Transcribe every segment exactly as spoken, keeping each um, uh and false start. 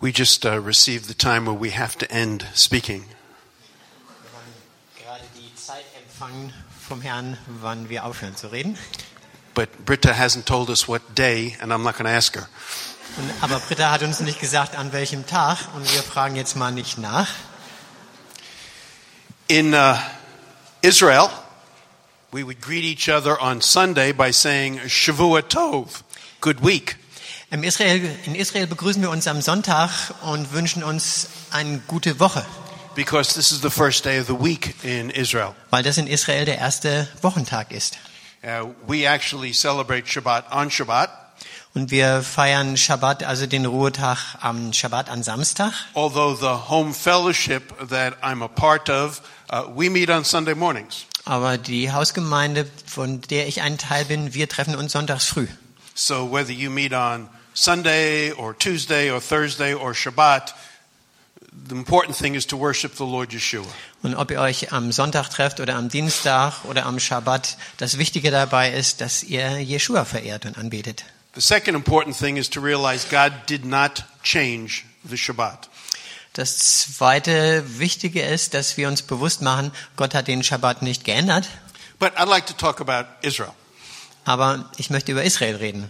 We just uh, received the time where we have to end speaking. Wir haben gerade die Zeit empfangen vom Herrn, wann wir aufhören zu reden. But Britta hasn't told us what day, and I'm not going to ask her. Und, aber Britta hat uns nicht gesagt, an welchem Tag, und wir fragen jetzt mal nicht nach. In uh, Israel, we would greet each other on Sunday by saying Shavua Tov, good week. Im Israel, in Israel begrüßen wir uns am Sonntag und wünschen uns eine gute Woche. Because this is the first day of the week in Israel. Weil das in Israel der erste Wochentag ist. Uh, we actually celebrate Shabbat on Shabbat. Und wir feiern Shabbat, also den Ruhetag am Shabbat, am Samstag. Although the home fellowship that I'm a part of, uh, we meet on Sunday mornings. Aber die Hausgemeinde, von der ich ein Teil bin, wir treffen uns sonntags früh. So whether you meet on Sunday or Tuesday or Thursday or Shabbat, the important thing is to worship the Lord Yeshua. Und ob ihr euch am Sonntag trefft oder am Dienstag oder am Shabbat, das Wichtige dabei ist, dass ihr Jeshua verehrt und anbetet. The second important thing is to realize God did not change the Shabbat. Das zweite Wichtige ist, dass wir uns bewusst machen, Gott hat den Shabbat nicht geändert. But I'd like to talk about Israel. Aber ich möchte über Israel reden.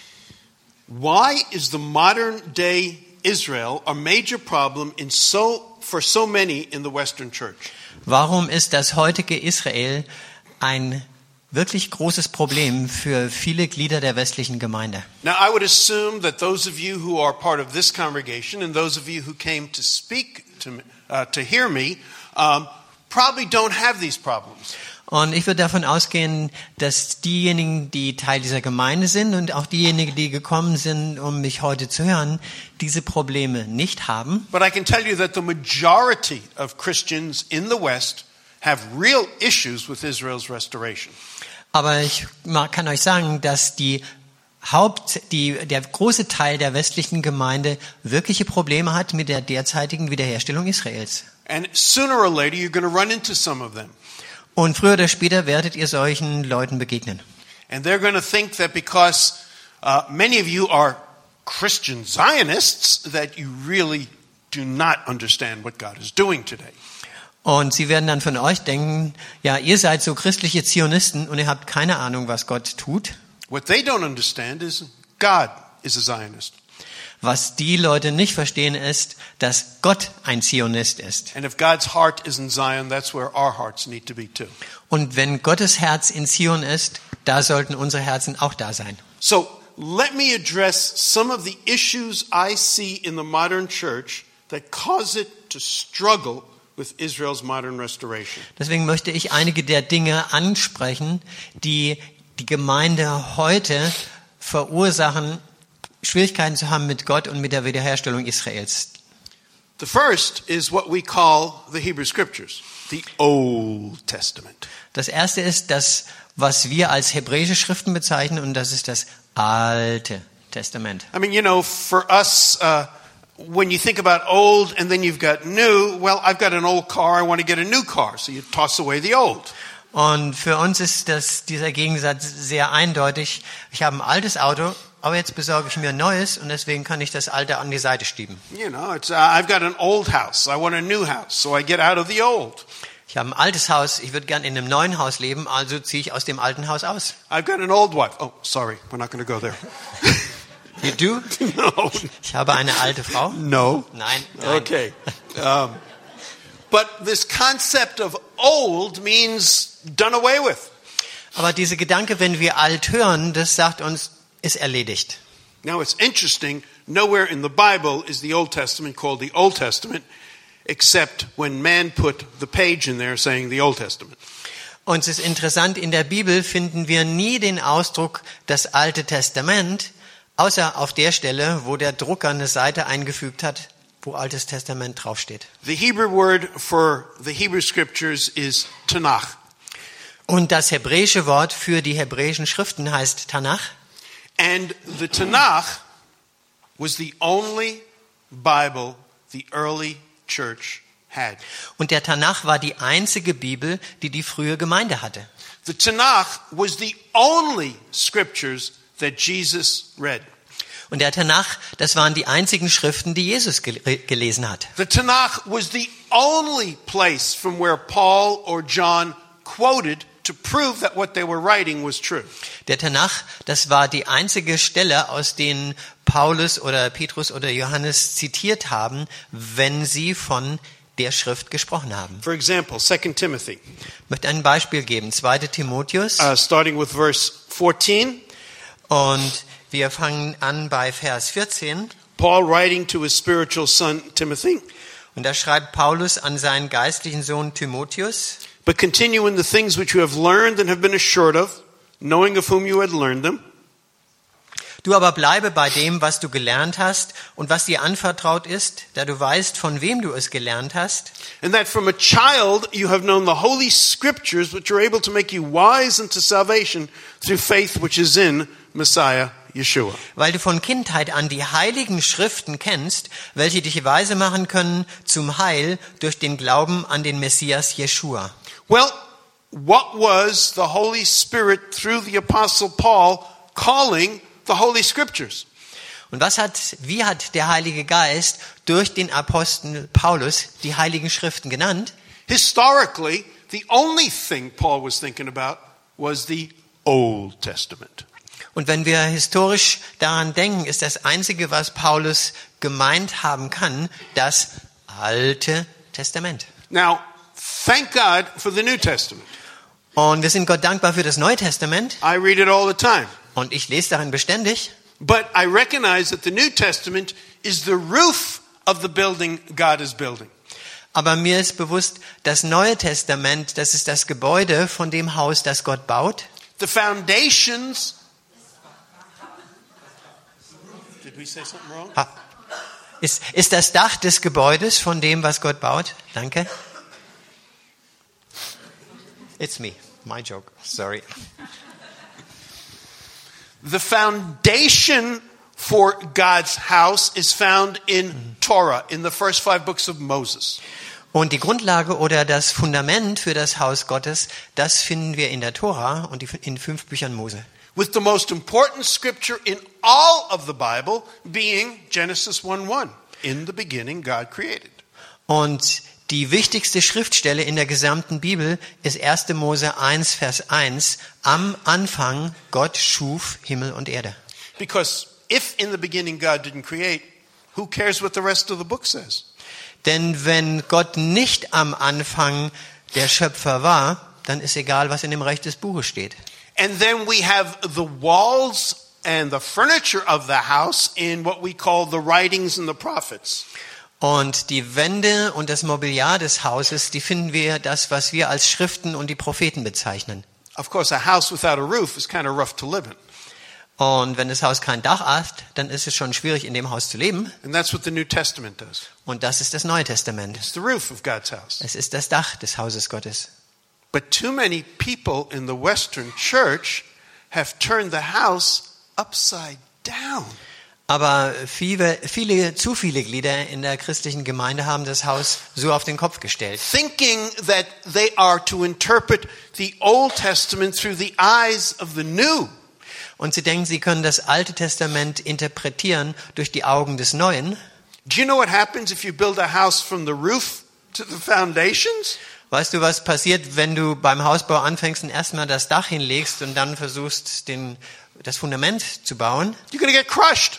Why is the modern day Israel a major problem in so for so many in the Western Church? Warum ist das heutige Israel ein wirklich großes Problem für viele Glieder der westlichen Gemeinde? Now I would assume that those of you who are part of this congregation and those of you who came to speak to me, uh, to hear me um, probably don't have these problems. Und ich würde davon ausgehen, dass diejenigen, die Teil dieser Gemeinde sind und auch diejenigen, die gekommen sind, um mich heute zu hören, diese Probleme nicht haben. But I can tell you that the majority of Christians in the West have real issues with Israel's restoration. Aber ich kann euch sagen, dass die Haupt, die, der große Teil der westlichen Gemeinde wirkliche Probleme hat mit der derzeitigen Wiederherstellung Israels. And sooner or later you're going to run into some of them. Und früher oder später werdet ihr solchen Leuten begegnen. And they're going to think that because uh, many of you are Christian Zionists, that you really do not understand what God is doing today. Und sie werden dann von euch denken, ja, ihr seid so christliche Zionisten und ihr habt keine Ahnung, was Gott tut. What they don't understand is God is a Zionist. Was die Leute nicht verstehen ist, dass Gott ein Zionist ist. And if God's heart is in Zion, that's where our hearts need to be too. Und wenn Gottes Herz in Zion ist, da sollten unsere Herzen auch da sein. So, let me address some of the issues I see in the modern church that cause it to struggle with Israel's modern restoration. Deswegen möchte ich einige der Dinge ansprechen, die die Gemeinde heute verursachen, Schwierigkeiten zu haben mit Gott und mit der Wiederherstellung Israels. The first is what we call the Hebrew Scriptures, the Old Testament. Das erste ist das, was wir als hebräische Schriften bezeichnen, und das ist das Alte Testament. I mean, you know, for us, uh, when you think about old and then you've got new, well, I've got an old car, I want to get a new car, so you toss away the old. Und für uns ist das, dieser Gegensatz sehr eindeutig. Ich habe ein altes Auto, aber jetzt besorge ich mir ein neues und deswegen kann ich das alte an die Seite schieben. You know, it's, uh, I've got an old house, I want a new house, so I get out of the old. Ich habe ein altes Haus, ich würde gerne in einem neuen Haus leben, also ziehe ich aus dem alten Haus aus. I've got an old wife. Oh, sorry, we're not going to go there. You do? No. Ich habe eine alte Frau. No. Nein. Nein. Okay. Um, but this concept of old means done away with. Aber dieser Gedanke, wenn wir alt hören, das sagt uns, ist erledigt. Now it's interesting, nowhere in the Bible is the Old Testament called the Old Testament, except when man put the page in there saying the Old Testament. Und es ist interessant, in der Bibel finden wir nie den Ausdruck das Alte Testament, außer auf der Stelle, wo der Drucker eine Seite eingefügt hat, wo Altes Testament draufsteht. The Hebrew word for the Hebrew Scriptures is Tanakh. Und das hebräische Wort für die hebräischen Schriften heißt Tanach. And the Tanakh was the only Bible the early church had. Und der Tanach war die einzige Bibel, die die frühe Gemeinde hatte. The Tanakh was the only scriptures that Jesus read. Und der Tanach, das waren die einzigen Schriften, die Jesus gel- gelesen hat. The Tanakh was the only place from where Paul or John quoted to prove that what they were writing was true. Der Tanach, das war die einzige Stelle, aus denen Paulus oder Petrus oder Johannes zitiert haben, wenn sie von der Schrift gesprochen haben. For example, Second Timothy, Ich möchte ein Beispiel geben. zweiter Timotheus. uh, starting with verse fourteen. Und wir fangen an bei Vers vierzehn. Paul writing to his spiritual son Timothy, Und da schreibt Paulus an seinen geistlichen Sohn Timotheus: but continue in the things which you have learned and have been assured of, knowing of whom you had learned them, Du aber bleibe bei dem, was du gelernt hast und was dir anvertraut ist, da du weißt, von wem du es gelernt hast, and that from a child you have known the holy scriptures which are able to make you wise unto salvation through faith which is in Messiah Yeshua. weil du von Kindheit an die heiligen Schriften kennst, welche dich weise machen können zum Heil durch den Glauben an den Messias Jeschua. Well, what was the Holy Spirit through the Apostle Paul calling the Holy Scriptures? Und was hat, wie hat der Heilige Geist durch den Apostel Paulus die heiligen Schriften genannt? Historically, the only thing Paul was thinking about was the Old Testament. Und wenn wir historisch daran denken, ist das Einzige, was Paulus gemeint haben kann, das Alte Testament. Now, thank God for the New Testament. Und wir sind Gott dankbar für das Neue Testament. I read it all the time. Und ich lese darin beständig. But I recognize that the New Testament is the roof of the building God is building. Aber mir ist bewusst, das Neue Testament, das ist das Gebäude von dem Haus, das Gott baut. The foundations. Did we say something wrong? Ha. Ist, ist das Dach des Gebäudes von dem, was Gott baut. Danke. It's me. My joke. Sorry. The foundation for God's house is found in Torah, in the first five books of Moses. Und die Grundlage oder das Fundament für das Haus Gottes, das finden wir in der Tora und in fünf Büchern Mose. With the most important scripture in all of the Bible being Genesis one one. In the beginning God created. Und die wichtigste Schriftstelle in der gesamten Bibel ist erster Mose eins, Vers eins. Am Anfang Gott schuf Himmel und Erde. Because if in the beginning God didn't create, who cares what the rest of the book says? Denn wenn Gott nicht am Anfang der Schöpfer war, dann ist egal, was in dem Recht des Buches steht. And then we have the walls and the furniture of the house in what we call the writings and the prophets. Und die Wände und das Mobiliar des Hauses, die finden wir das, was wir als Schriften und die Propheten bezeichnen. Of course, a house without a roof is kind of rough to live in. Und wenn das Haus kein Dach hat, dann ist es schon schwierig, in dem Haus zu leben. And that's what the New Testament does. Und das ist das Neue Testament. It's the roof of God's house. Es ist das Dach des Hauses Gottes. But too many people in the Western church have turned the house upside down. Aber viele, viele, zu viele Glieder in der christlichen Gemeinde haben das Haus so auf den Kopf gestellt. Thinking that they are to interpret the Old Testament through the eyes of the New. Und sie denken, sie können das Alte Testament interpretieren durch die Augen des Neuen. Do you know what happens if you build a house from the roof to the foundations? Weißt du, was passiert, wenn du beim Hausbau anfängst und erstmal das Dach hinlegst und dann versuchst, den, das Fundament zu bauen? You're going to get crushed.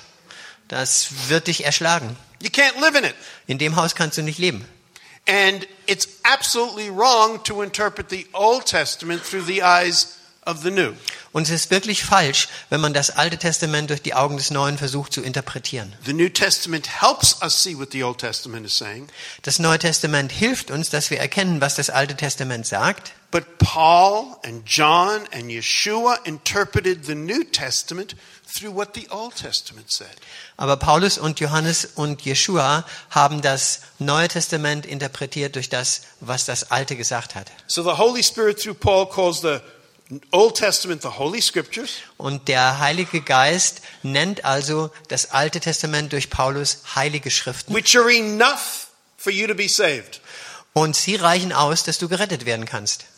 Das wird dich erschlagen. You can't live in it. In dem Haus kannst du nicht leben. And it's absolutely wrong to interpret the Old Testament through the eyes of the New. Und es ist wirklich falsch, wenn man das Alte Testament durch die Augen des Neuen versucht zu interpretieren. The New Testament helps us see what the Old Testament is saying. Das Neue Testament hilft uns, dass wir erkennen, was das Alte Testament sagt. But Paul and John and Yeshua interpreted the New Testament through what the Old Testament said. Aber Paulus und Johannes und Jeschua haben das Neue Testament interpretiert durch das, was das Alte gesagt hat. So the Holy Spirit through Paul calls the Old Testament the Holy Scriptures. Und der Heilige Geist nennt also das Alte Testament durch Paulus heilige Schriften. Which are enough for you to be saved. Und sie reichen aus, dass du gerettet werden kannst.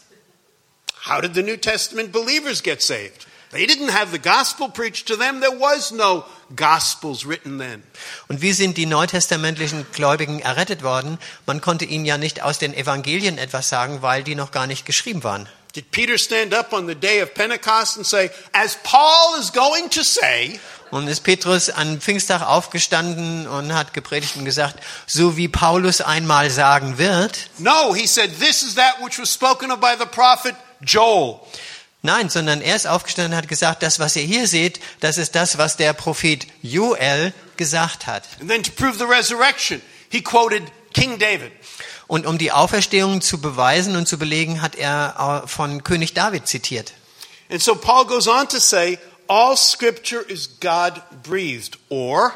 How did the New Testament believers get saved? They didn't have the gospel preached to them. There was no gospels written then. Und wie sind die neutestamentlichen Gläubigen errettet worden? Man konnte ihnen ja nicht aus den Evangelien etwas sagen, weil die noch gar nicht geschrieben waren. Did Peter stand up on the day of Pentecost and say, as Paul is going to say, Und ist Petrus an Pfingsttag aufgestanden und hat gepredigt und gesagt, so wie Paulus einmal sagen wird? no, he said, this is that which was spoken of by the prophet Joel. Nein, sondern er ist aufgestanden und hat gesagt, das, was ihr hier seht, das ist das, was der Prophet Joel gesagt hat. And then to prove the resurrection, he quoted King David. Und um die Auferstehung zu beweisen und zu belegen, hat er von König David zitiert. And so Paul goes on to say, all scripture is God-breathed, or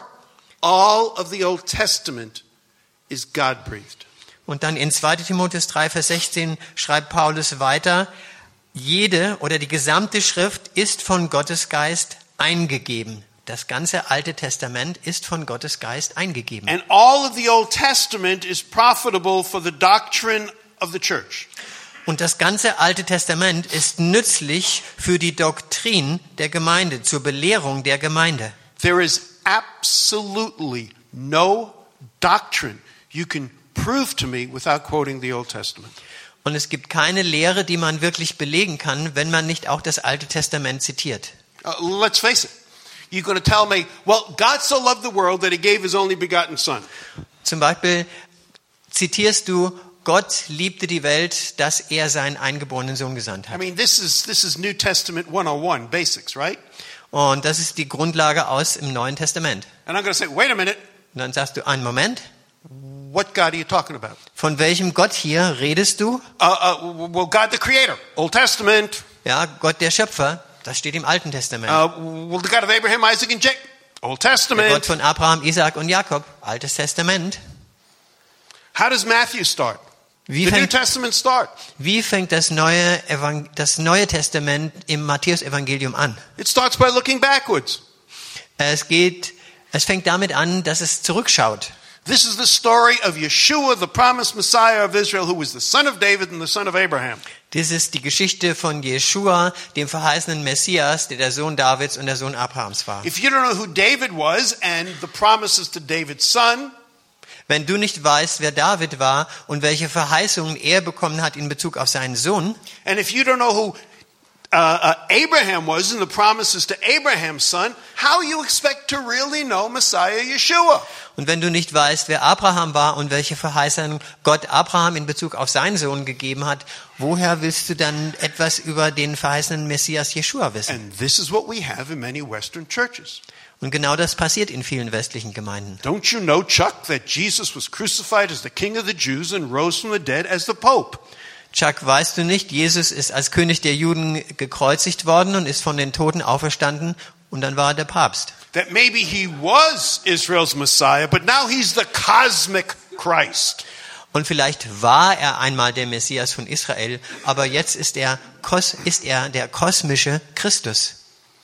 all of the Old Testament is God-breathed. Und dann in zweiter Timotheus drei, Vers sechzehn schreibt Paulus weiter, jede oder die gesamte Schrift ist von Gottes Geist eingegeben. Das ganze Alte Testament ist von Gottes Geist eingegeben. And all of the Old Testament is profitable for the doctrine of the church. Und das ganze Alte Testament ist nützlich für die Doktrin der Gemeinde, zur Belehrung der Gemeinde. There is absolutely no doctrine you can prove to me without quoting the Old Testament. Und es gibt keine Lehre, die man wirklich belegen kann, wenn man nicht auch das Alte Testament zitiert. Uh, let's face it. You're going to tell me, well, God so loved the world that he gave his only begotten son. Zum Beispiel zitierst du, Gott liebte die Welt, dass er seinen eingeborenen Sohn gesandt I hat. mean, this is this is New Testament one oh one, basics, right? Und das ist die Grundlage aus im Neuen Testament. And I'm going to say, wait a minute, Und dann sagst du, einen Moment, what God are you talking about? von welchem Gott hier redest du? Uh, uh, well, God the Creator, Old Testament. Ja, Gott der Schöpfer, das steht im Alten Testament. Uh, well, the God of Abraham, Isaac, and Jacob, Old Der Gott Testament. von Abraham, Isaak und Jakob, Altes Testament. How does Matthew start? Wie The New fängt, Testament start. wie fängt das neue, Evang- das neue Testament im Matthäusevangelium an? It starts by looking backwards. Es geht, es fängt damit an, dass es zurückschaut. This is the story of Yeshua, the promised Messiah of Israel, who was the son of David and the son of Abraham. Das ist die Geschichte von Jeschua, dem verheißenen Messias, der der Sohn Davids und der Sohn Abrahams war. If you don't know who David was and the promises to David's son, Wenn du nicht weißt, wer David war und welche Verheißungen er bekommen hat in Bezug auf seinen Sohn, and if you don't know who uh, uh, Abraham was and the promises to Abraham's son, how you expect to really know Messiah Yeshua? und wenn du nicht weißt, wer Abraham war und welche Verheißungen Gott Abraham in Bezug auf seinen Sohn gegeben hat, woher willst du dann etwas über den verheißenen Messias Jeschua wissen? And this is what we have in many Western churches. Und genau das passiert in vielen westlichen Gemeinden. Don't you know, Chuck, that Jesus was crucified as the King of the Jews and rose from the dead as the Pope? Chuck, weißt du nicht, Jesus ist als König der Juden gekreuzigt worden und ist von den Toten auferstanden und dann war er der Papst. That maybe he was Israel's Messiah, but now he's the cosmic Christ. Und vielleicht war er einmal der Messias von Israel, aber jetzt ist er, kos- ist er der kosmische Christus.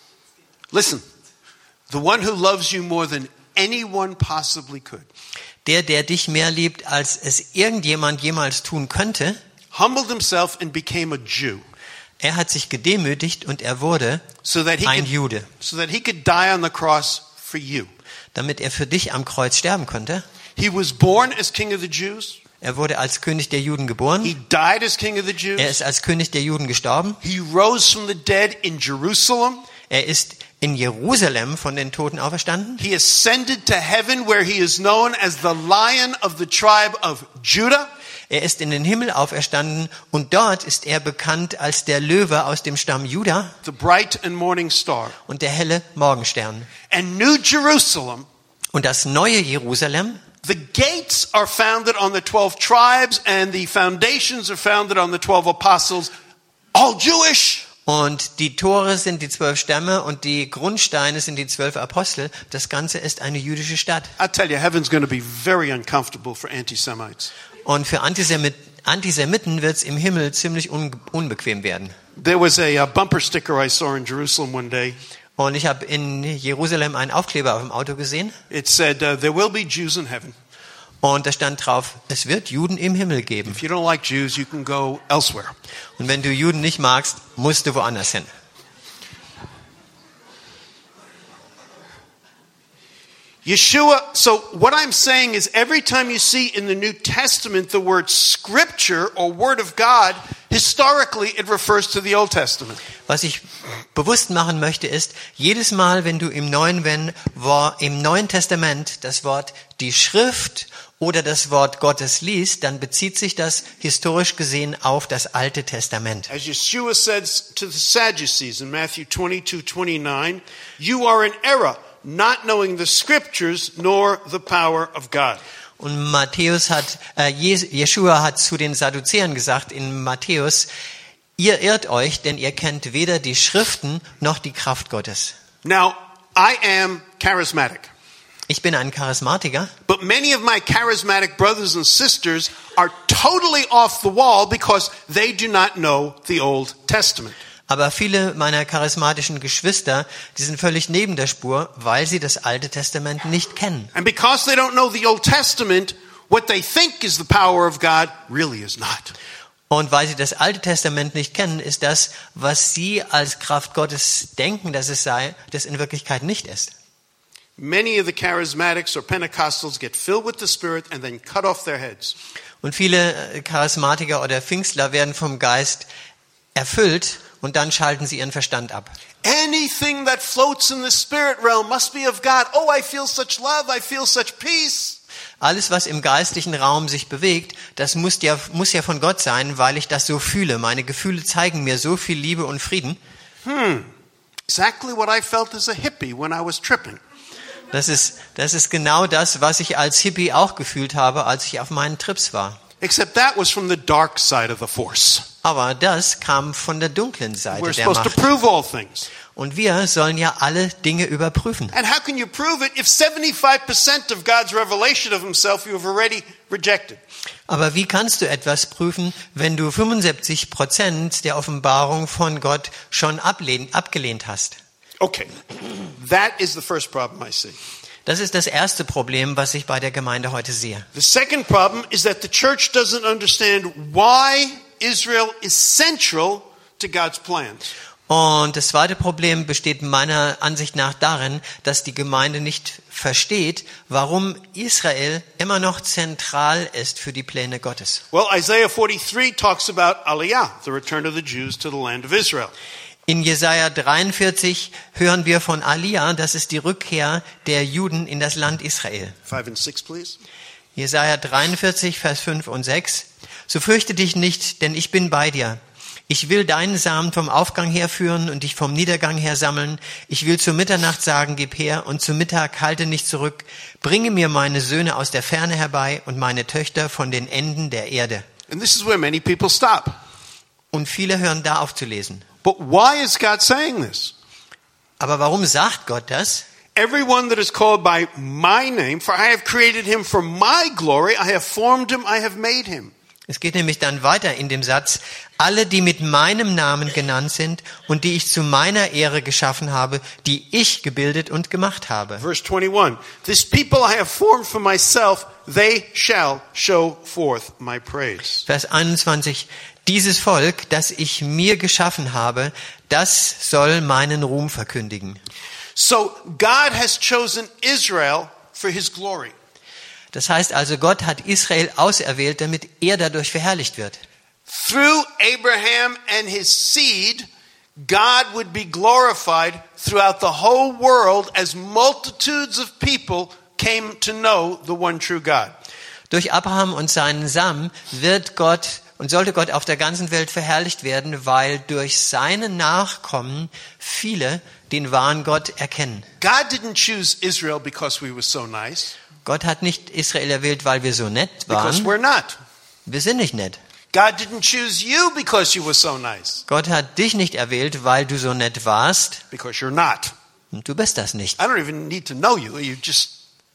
Listen, the one who loves you more than anyone possibly could, Der, der dich mehr liebt, als es irgendjemand jemals tun könnte, humbled himself and became a Jew er hat sich gedemütigt und er wurde so that he ein could, Jude, so that he could die on the cross for you. damit er für dich am Kreuz sterben konnte. He was born as King of the Jews. Er wurde als König der Juden geboren. He died as King of the Jews. Er ist als König der Juden gestorben. He rose from the dead in Jerusalem. Er ist in Jerusalem von den Toten auferstanden. He ascended to heaven where he is known as the Lion of the tribe of Judah. Er ist in den Himmel auferstanden und dort ist er bekannt als der Löwe aus dem Stamm Juda The bright and morning star. und der helle Morgenstern. And New Jerusalem, Und das neue Jerusalem, the gates are founded on the twelve tribes and the foundations are founded on the twelve apostles, all Jewish. und die Tore sind die zwölf Stämme und die Grundsteine sind die zwölf Apostel. Das Ganze ist eine jüdische Stadt. I tell you, heaven's going to be very uncomfortable for anti-Semites. Und für Antisemit Antisemiten wird es im Himmel ziemlich un unbequem werden. There was a, uh bumper sticker I saw in Jerusalem one day. Und ich habe in Jerusalem einen Aufkleber auf dem Auto gesehen. It said, uh, there will be Jews in heaven. Und da stand drauf, es wird Juden im Himmel geben. If you don't like Jews, you can go elsewhere. Und wenn du Juden nicht magst, musst du woanders hin. Yeshua, so what I'm saying is every time you see in the New Testament the word scripture or word of God, historically it refers to the Old Testament. Was ich bewusst machen möchte ist, jedes Mal, wenn du im Neuen, wenn, wo, im Neuen Testament das Wort die Schrift oder das Wort Gottes liest, dann bezieht sich das historisch gesehen auf das Alte Testament. As Yeshua says to the Sadducees in Matthew twenty-two twenty-nine, you are in error, not knowing the scriptures nor the power of God. Und Matthäus hat, äh, Jeschua hat zu den Sadduzäern gesagt in Matthäus, ihr irrt euch, denn ihr kennt weder die Schriften noch die Kraft Gottes. Now, I am charismatic. Ich bin ein Charismatiker. But many of my charismatic brothers and sisters are totally off the wall because they do not know the Old Testament. Aber viele meiner charismatischen Geschwister, die sind völlig neben der Spur, weil sie das Alte Testament nicht kennen. And because they don't know the Old Testament, what they think is the power of God really is not. Und weil sie das Alte Testament nicht kennen, ist das, was sie als Kraft Gottes denken, dass es sei, das in Wirklichkeit nicht ist. Many of the charismatics or Pentecostals get filled with the Spirit and then cut off their heads. Und viele Charismatiker oder Pfingstler werden vom Geist erfüllt und dann schalten sie ihren Verstand ab. Anything that floats in the spirit realm must be of God. Oh, I feel such love, I feel such peace. Alles, was im geistlichen Raum sich bewegt, das muss ja, muss ja von Gott sein, weil ich das so fühle. Meine Gefühle zeigen mir so viel Liebe und Frieden. Hmm. Exactly what I felt as a hippie when I was tripping. Das ist, das ist genau das, was ich als Hippie auch gefühlt habe, als ich auf meinen Trips war. Except that was from the dark side of the force. Aber das kam von der dunklen Seite We're der supposed to Macht. prove all things. Und wir sollen ja alle Dinge überprüfen. And how can you prove it if seventy-five percent of God's revelation of himself you have already rejected? Aber wie kannst du etwas prüfen, wenn du fünfundsiebzig Prozent der Offenbarung von Gott schon ablehn, abgelehnt hast? Okay. That is the first problem I see. Das ist das erste Problem, was ich bei der Gemeinde heute sehe. The second problem is that the church doesn't understand why Israel is central to God's plans. Und das zweite Problem besteht meiner Ansicht nach darin, dass die Gemeinde nicht versteht, warum Israel immer noch zentral ist für die Pläne Gottes. Well, Isaiah forty-three talks about Aliyah, the return of the Jews to the land of Israel. In Jesaja dreiundvierzig hören wir von Aliyah, das ist die Rückkehr der Juden in das Land Israel. Five and six, please. Jesaja dreiundvierzig, Vers fünf und sechs. So fürchte dich nicht, denn ich bin bei dir. Ich will deinen Samen vom Aufgang her führen und dich vom Niedergang her sammeln. Ich will zur Mitternacht sagen, gib her, und zu Mittag halte nicht zurück. Bringe mir meine Söhne aus der Ferne herbei und meine Töchter von den Enden der Erde. And this is where many people stop. Und viele hören da auf zu lesen. But why is God saying this? Aber warum sagt Gott das? Everyone that is called by my name, for I have created him for my glory, I have formed him, I have made him. Es geht nämlich dann weiter in dem Satz, alle, die mit meinem Namen genannt sind und die ich zu meiner Ehre geschaffen habe, die ich gebildet und gemacht habe. Verse twenty-one, this people I have formed for myself, they shall show forth my praise. Vers einundzwanzig, dieses Volk, das ich mir geschaffen habe, das soll meinen Ruhm verkündigen. So God has chosen Israel for his glory. Das heißt also, Gott hat Israel auserwählt, damit er dadurch verherrlicht wird. Through Abraham and his seed, God would be glorified throughout the whole world as multitudes of people came to know the one true God. Durch Abraham und seinen Samen wird Gott und sollte Gott auf der ganzen Welt verherrlicht werden, weil durch seine Nachkommen viele den wahren Gott erkennen. God didn't choose Israel because we were so nice. Gott hat nicht Israel erwählt, weil wir so nett Because waren. we're not. Wir sind nicht nett. God didn't choose you because you were so nice. Gott hat dich nicht erwählt, weil du so nett warst. Because you're not. Und du bist das nicht. I don't even need to know you. You just,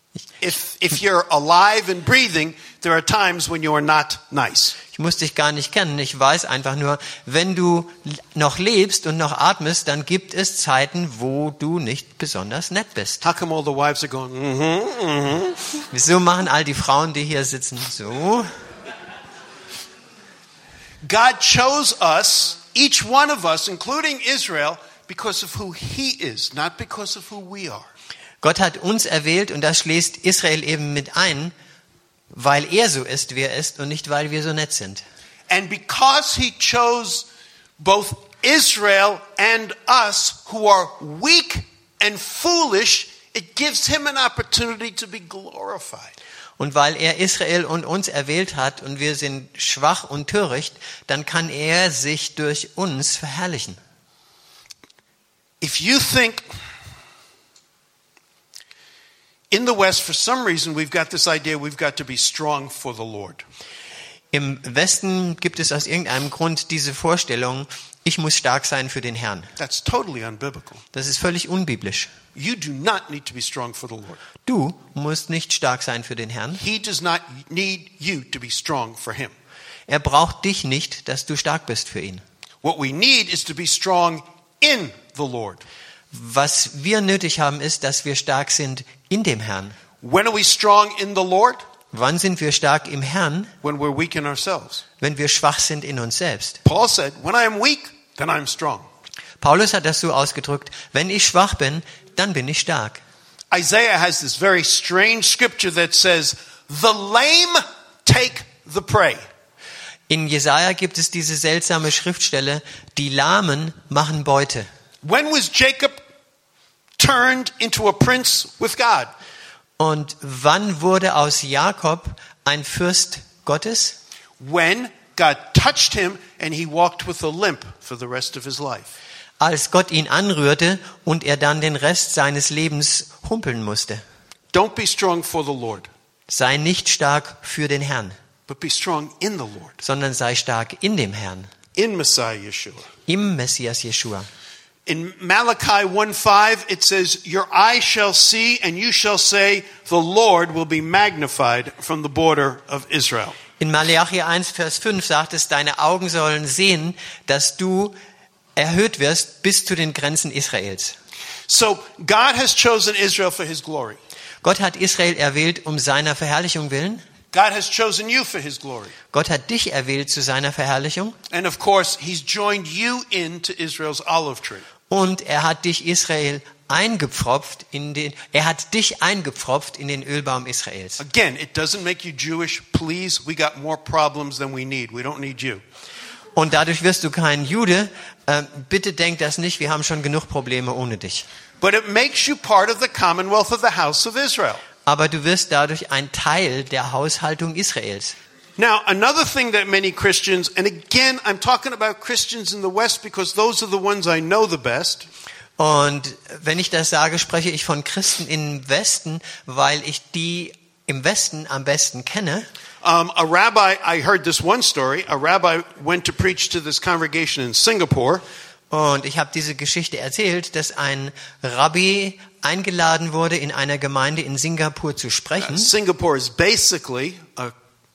if, if you're alive and breathing, there are times when you are not nice. Ich muss dich gar nicht kennen. Ich weiß einfach nur, wenn du noch lebst und noch atmest, dann gibt es Zeiten, wo du nicht besonders nett bist. How come all the wives are going, mm-hmm, mm-hmm. Wieso machen all die Frauen, die hier sitzen, so? God chose us, each one of us, including Israel, because of who he is, not because of who we are. Gott hat uns erwählt und das schließt Israel eben mit ein, weil er so ist, wie er ist und nicht, weil wir so nett sind. And because he chose both Israel and us, who are weak and foolish, it gives him an opportunity to be glorified. Und weil er Israel und uns erwählt hat und wir sind schwach und töricht, dann kann er sich durch uns verherrlichen. If you think in the West, for some reason, we've got this idea we've got to be strong for the Lord. Im Westen gibt es aus irgendeinem Grund diese Vorstellung, ich muss stark sein für den Herrn. That's totally unbiblical. Das ist völlig unbiblisch. You do not need to be strong for the Lord. Du musst nicht stark sein für den Herrn. He does not need you to be strong for him. Er braucht dich nicht, dass du stark bist für ihn. What we need is to be strong in the Lord. Was wir nötig haben, ist, dass wir stark sind in dem Herrn. When are we strong in the Lord? Wann sind wir stark im Herrn? When we're weak in ourselves. Wenn wir schwach sind in uns selbst. Paul said, when I am weak, then I'm strong. Paulus hat das so ausgedrückt, wenn ich schwach bin, dann bin ich stark. Isaiah has this very strange scripture that says, the lame take the prey. In Jesaja gibt es diese seltsame Schriftstelle, die Lahmen machen Beute. When was Jacob turned into a prince with God? Und wann wurde aus Jakob ein Fürst Gottes? When God touched him and he walked with a limp for the rest of his life. Als Gott ihn anrührte und er dann den Rest seines Lebens humpeln musste. Don't be strong for the Lord, Sei nicht stark für den Herrn, but be strong in the Lord, sondern sei stark in dem Herrn, in Messiah Yeshua. im Messias Jeschua. In Malachi one five, it says, your eyes shall see and you shall say, the Lord will be magnified from the border of Israel. In Malachi eins, Vers fünf sagt es, deine Augen sollen sehen, dass du erhöht wirst bis zu den Grenzen Israels. So God has chosen Israel for his glory. Gott hat Israel erwählt um seiner Verherrlichung willen. God has chosen you for his glory. Gott hat dich erwählt zu seiner Verherrlichung. And of course, he's joined you into Israel's olive tree. Und er hat dich Israel eingepfropft in den, er hat dich eingepfropft in den Ölbaum Israels. Again, it doesn't make you Jewish. Please, we got more problems than we need. We don't need you. Und dadurch wirst du kein Jude. Äh, bitte denk das nicht, wir haben schon genug Probleme ohne dich. But it makes you part of the commonwealth of the house of Israel. Aber du wirst dadurch ein Teil der Haushaltung Israels. Now, another thing that many Christians, and again, I'm talking about Christians in the West because those are the ones I know the best. Und wenn ich das sage, spreche ich von Christen im Westen, weil ich die im Westen am besten kenne. Um, a rabbi, I heard this one story, a rabbi went to preach to this congregation in Singapore. Und ich habe diese Geschichte erzählt, dass ein Rabbi eingeladen wurde, in einer Gemeinde in Singapur zu sprechen. Uh, Singapore is basically uh,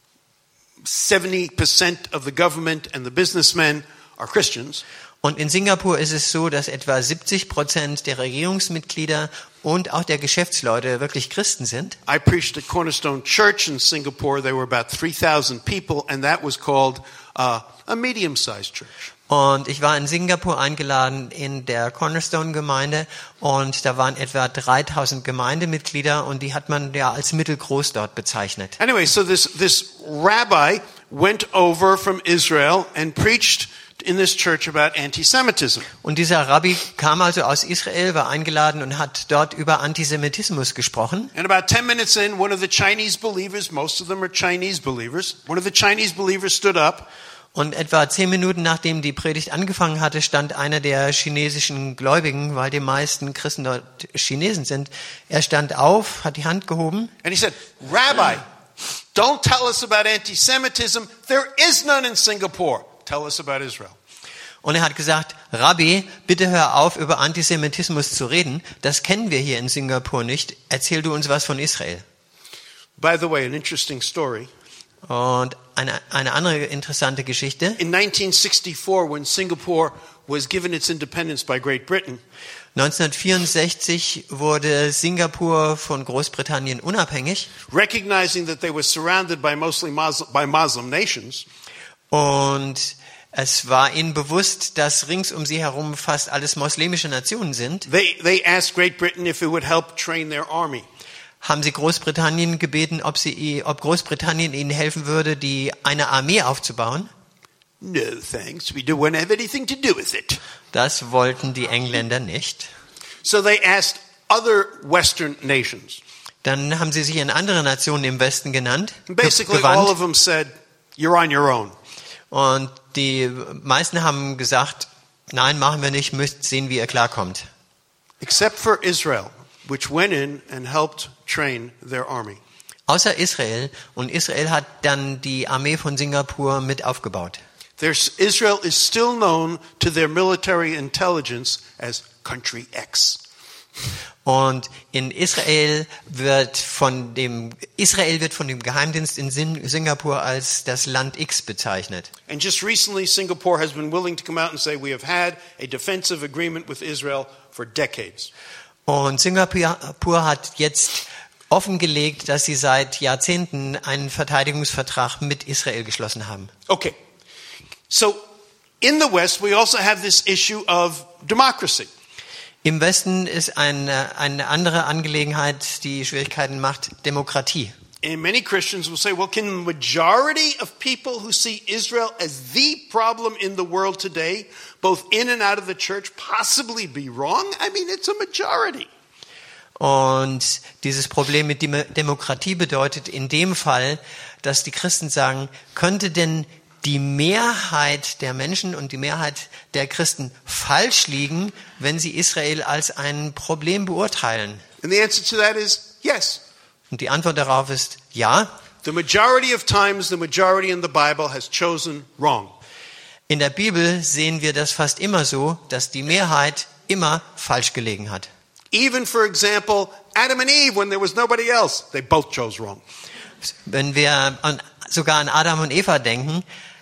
seventy percent of the government and the businessmen are Christians. Und in Singapur ist es so, dass etwa siebzig Prozent der Regierungsmitglieder und auch der Geschäftsleute wirklich Christen sind. I preached at Cornerstone Church in Singapore. There were about three thousand people, and that was called uh, a medium-sized church. Und ich war in Singapur eingeladen in der Cornerstone-Gemeinde und da waren etwa dreitausend Gemeindemitglieder und die hat man ja als mittelgroß dort bezeichnet. Anyway, so this, this rabbi went over from Israel and preached in this church about anti-Semitism. Und dieser Rabbi kam also aus Israel, war eingeladen und hat dort über Antisemitismus gesprochen. And about ten minutes in, one of the Chinese believers, most of them are Chinese believers, one of the Chinese believers stood up. Und etwa zehn Minuten nachdem die Predigt angefangen hatte, stand einer der chinesischen Gläubigen, weil die meisten Christen dort Chinesen sind. Er stand auf, hat die Hand gehoben. And he said, Rabbi, don't tell us about anti-Semitism. There is none in Singapore. Tell us about Israel. Und er hat gesagt, Rabbi, bitte hör auf, über Antisemitismus zu reden. Das kennen wir hier in Singapur nicht. Erzähl du uns was von Israel. By the way, an interesting story. Und eine, eine andere interessante Geschichte. In nineteen sixty-four, when Singapore was given its independence by Great Britain, neunzehnhundertvierundsechzig wurde Singapur von Großbritannien unabhängig. recognizing that they were surrounded by mostly Muslim, by Muslim nations, Und Es war ihnen bewusst, dass rings um sie herum fast alles muslimische Nationen sind. They, they asked Great Britain if it would help train their army. Haben sie Großbritannien gebeten, ob, sie, ob Großbritannien ihnen helfen würde, die eine Armee aufzubauen? No, thanks. We don't want to have anything to do with it. Das wollten die Engländer nicht. So they asked other Western nations. Dann haben sie sich in andere Nationen im Westen genannt, Basically, gewandt. all of them said, "You're on your own." Und die meisten haben gesagt, nein, machen wir nicht, müsst sehen, wie ihr klarkommt. Except for Israel, which went in and helped train their army. Außer Israel. Und Israel hat dann die Armee von Singapur mit aufgebaut. There's, Israel is still known to their military intelligence as Country X. Und in Israel wird von dem Israel wird von dem Geheimdienst in Singapur als das Land X bezeichnet. And just recently, Singapore has been willing to come out and say we have had a defensive agreement with Israel for decades. Und Singapur hat jetzt offengelegt, dass sie seit Jahrzehnten einen Verteidigungsvertrag mit Israel geschlossen haben. Okay, so in the West we also have this issue of democracy. Im Westen ist eine, eine andere Angelegenheit, die Schwierigkeiten macht, Demokratie. And many Christians will say, well, can the majority of people who see Israel as the problem in the world today, both in and out of the church, possibly be wrong? I mean, it's a majority. Und dieses Problem mit Dem- Demokratie bedeutet in dem Fall, dass die Christen sagen, könnte denn die Mehrheit der Menschen und die Mehrheit der Christen falsch liegen, wenn sie Israel als ein Problem beurteilen? And the answer to that is yes. Und die Antwort darauf ist ja. The majority of times, the majority in the Bible has chosen wrong. In der Bibel sehen wir das fast immer so, dass die Mehrheit immer falsch gelegen hat. Even, for example, Adam and Eve, when there was nobody else, they both chose wrong. Wenn wir an, sogar an Adam und Eva denken,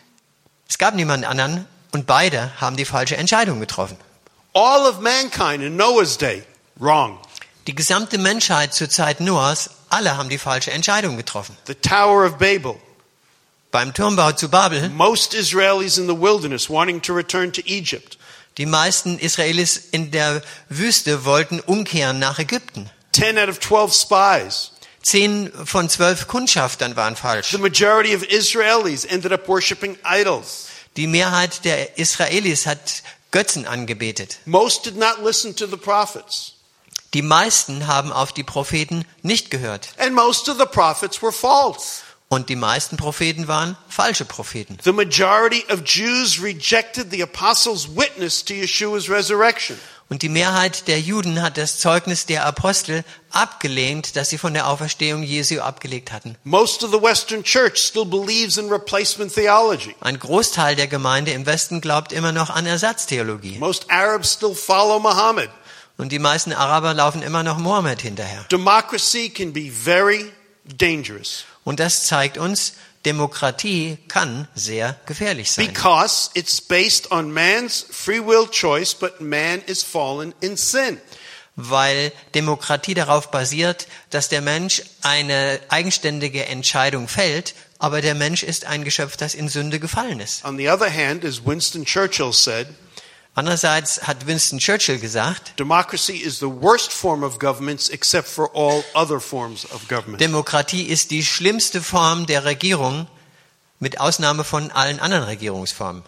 es gab niemanden anderen und beide haben die falsche Entscheidung getroffen. All of mankind in Noah's day, wrong. Die gesamte Menschheit zur Zeit Noahs, alle haben die falsche Entscheidung getroffen. The Tower of Babel. Beim Turmbau zu Babel, Most Israelis in the wilderness wanting to return to Egypt. die meisten Israelis in der Wüste wollten umkehren nach Ägypten. Ten out of twelve spies. Zehn von zwölf Kundschaftern waren falsch. The majority of Israelis ended up worshiping idols. Die Mehrheit der Israelis hat Götzen angebetet. Most did not listen to the prophets. Die meisten haben auf die Propheten nicht gehört. And most of the prophets were false. Und die meisten Propheten waren falsche Propheten. The majority of Jews rejected the apostles' witness to Yeshua's resurrection. Und die Mehrheit der Juden hat das Zeugnis der Apostel abgelehnt, das sie von der Auferstehung Jesu abgelegt hatten. Most of the Western church still believes in replacement theology. Ein Großteil der Gemeinde im Westen glaubt immer noch an Ersatztheologie. Most Arabs still follow Muhammad. Und die meisten Araber laufen immer noch Mohammed hinterher. Democracy can be very dangerous Und das zeigt uns, Demokratie kann sehr gefährlich sein. because it's based on man's free will choice, but man is fallen in sin. Weil Demokratie darauf basiert, dass der Mensch eine eigenständige Entscheidung fällt, aber der Mensch ist ein Geschöpf, das in Sünde gefallen ist. On the other hand, as Winston Churchill said, Andererseits hat Winston Churchill gesagt, democracy is the worst form of governments except for all other forms of government. Demokratie ist die schlimmste Form der Regierung, mit Ausnahme von allen anderen Regierungsformen.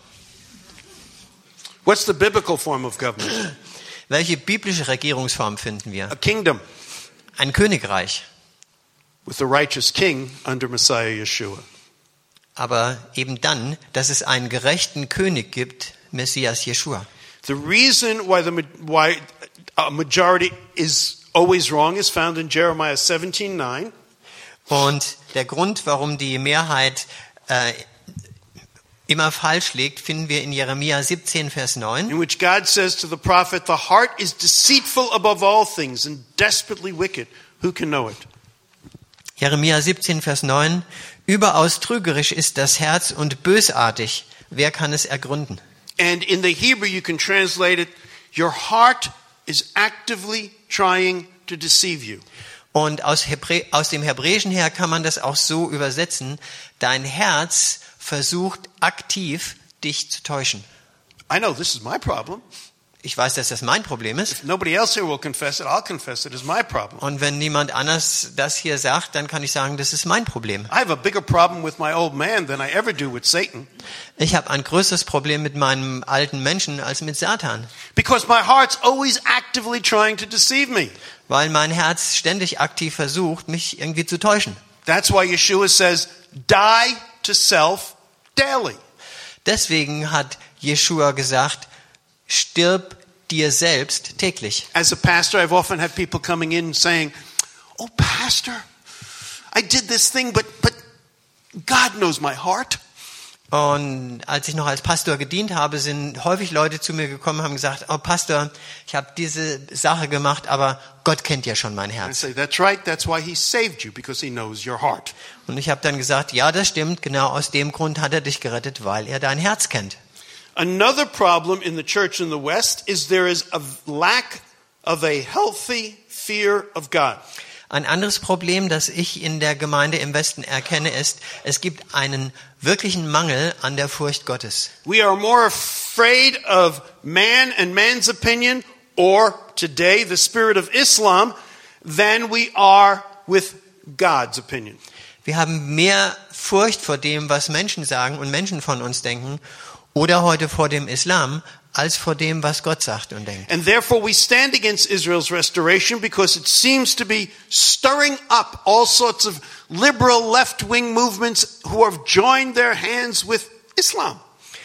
What's the biblical form of government? Welche biblische Regierungsform finden wir? A kingdom Ein Königreich, with a righteous king under Messiah Yeshua. aber eben dann, dass es einen gerechten König gibt, Messias Jeschua. The reason why the ma- why a majority is always wrong is found in Jeremiah seventeen nine. Und der Grund, warum die Mehrheit äh, immer falsch liegt, finden wir in Jeremia siebzehn, Vers neun. In which God says to the prophet, the heart is deceitful above all things and desperately wicked. Who can know it? Jeremia siebzehn, Vers neun. Überaus trügerisch ist das Herz und bösartig. Wer kann es ergründen? And in the Hebrew you can translate it, your heart is actively trying to deceive you. Und aus, Hebrä aus dem Hebräischen her kann man das auch so übersetzen. Dein Herz versucht aktiv, dich zu täuschen. I know this is my problem. Ich weiß, dass das mein Problem ist. If nobody else here will confess it, I'll confess it as my problem. Und wenn niemand anders das hier sagt, dann kann ich sagen, das ist mein Problem. I have a bigger problem with my old man than I ever do with Satan. Ich habe ein größeres Problem mit meinem alten Menschen als mit Satan. Because my heart's always actively trying to deceive me. Weil mein Herz ständig aktiv versucht, mich irgendwie zu täuschen. That's why Yeshua says, die to self daily. Deswegen hat Jeshua gesagt, stirb dir selbst täglich. As a pastor, I've often had people coming in and saying, "Oh, pastor, I did this thing, but but God knows my heart." Und als ich noch als Pastor gedient habe, sind häufig Leute zu mir gekommen und haben gesagt, oh Pastor, ich habe diese Sache gemacht, aber Gott kennt ja schon mein I Herz. say, that's right, that's why he saved you, because he knows your heart. Und ich habe dann gesagt, ja, das stimmt, genau aus dem Grund hat er dich gerettet, weil er dein Herz kennt. Another problem in the church in the West is there is a lack of a healthy fear of God. Ein anderes Problem, das ich in der Gemeinde im Westen erkenne, ist, es gibt einen wirklichen Mangel an der Furcht Gottes. We are more afraid of man and man's opinion, or today the spirit of Islam, than we are with God's opinion. Wir haben mehr Furcht vor dem, was Menschen sagen und Menschen von uns denken, oder heute vor dem Islam, als vor dem, was Gott sagt und denkt. And therefore we stand against Israel's restoration because it seems to be stirring up all sorts of liberal left-wing movements who have joined their hands with Islam.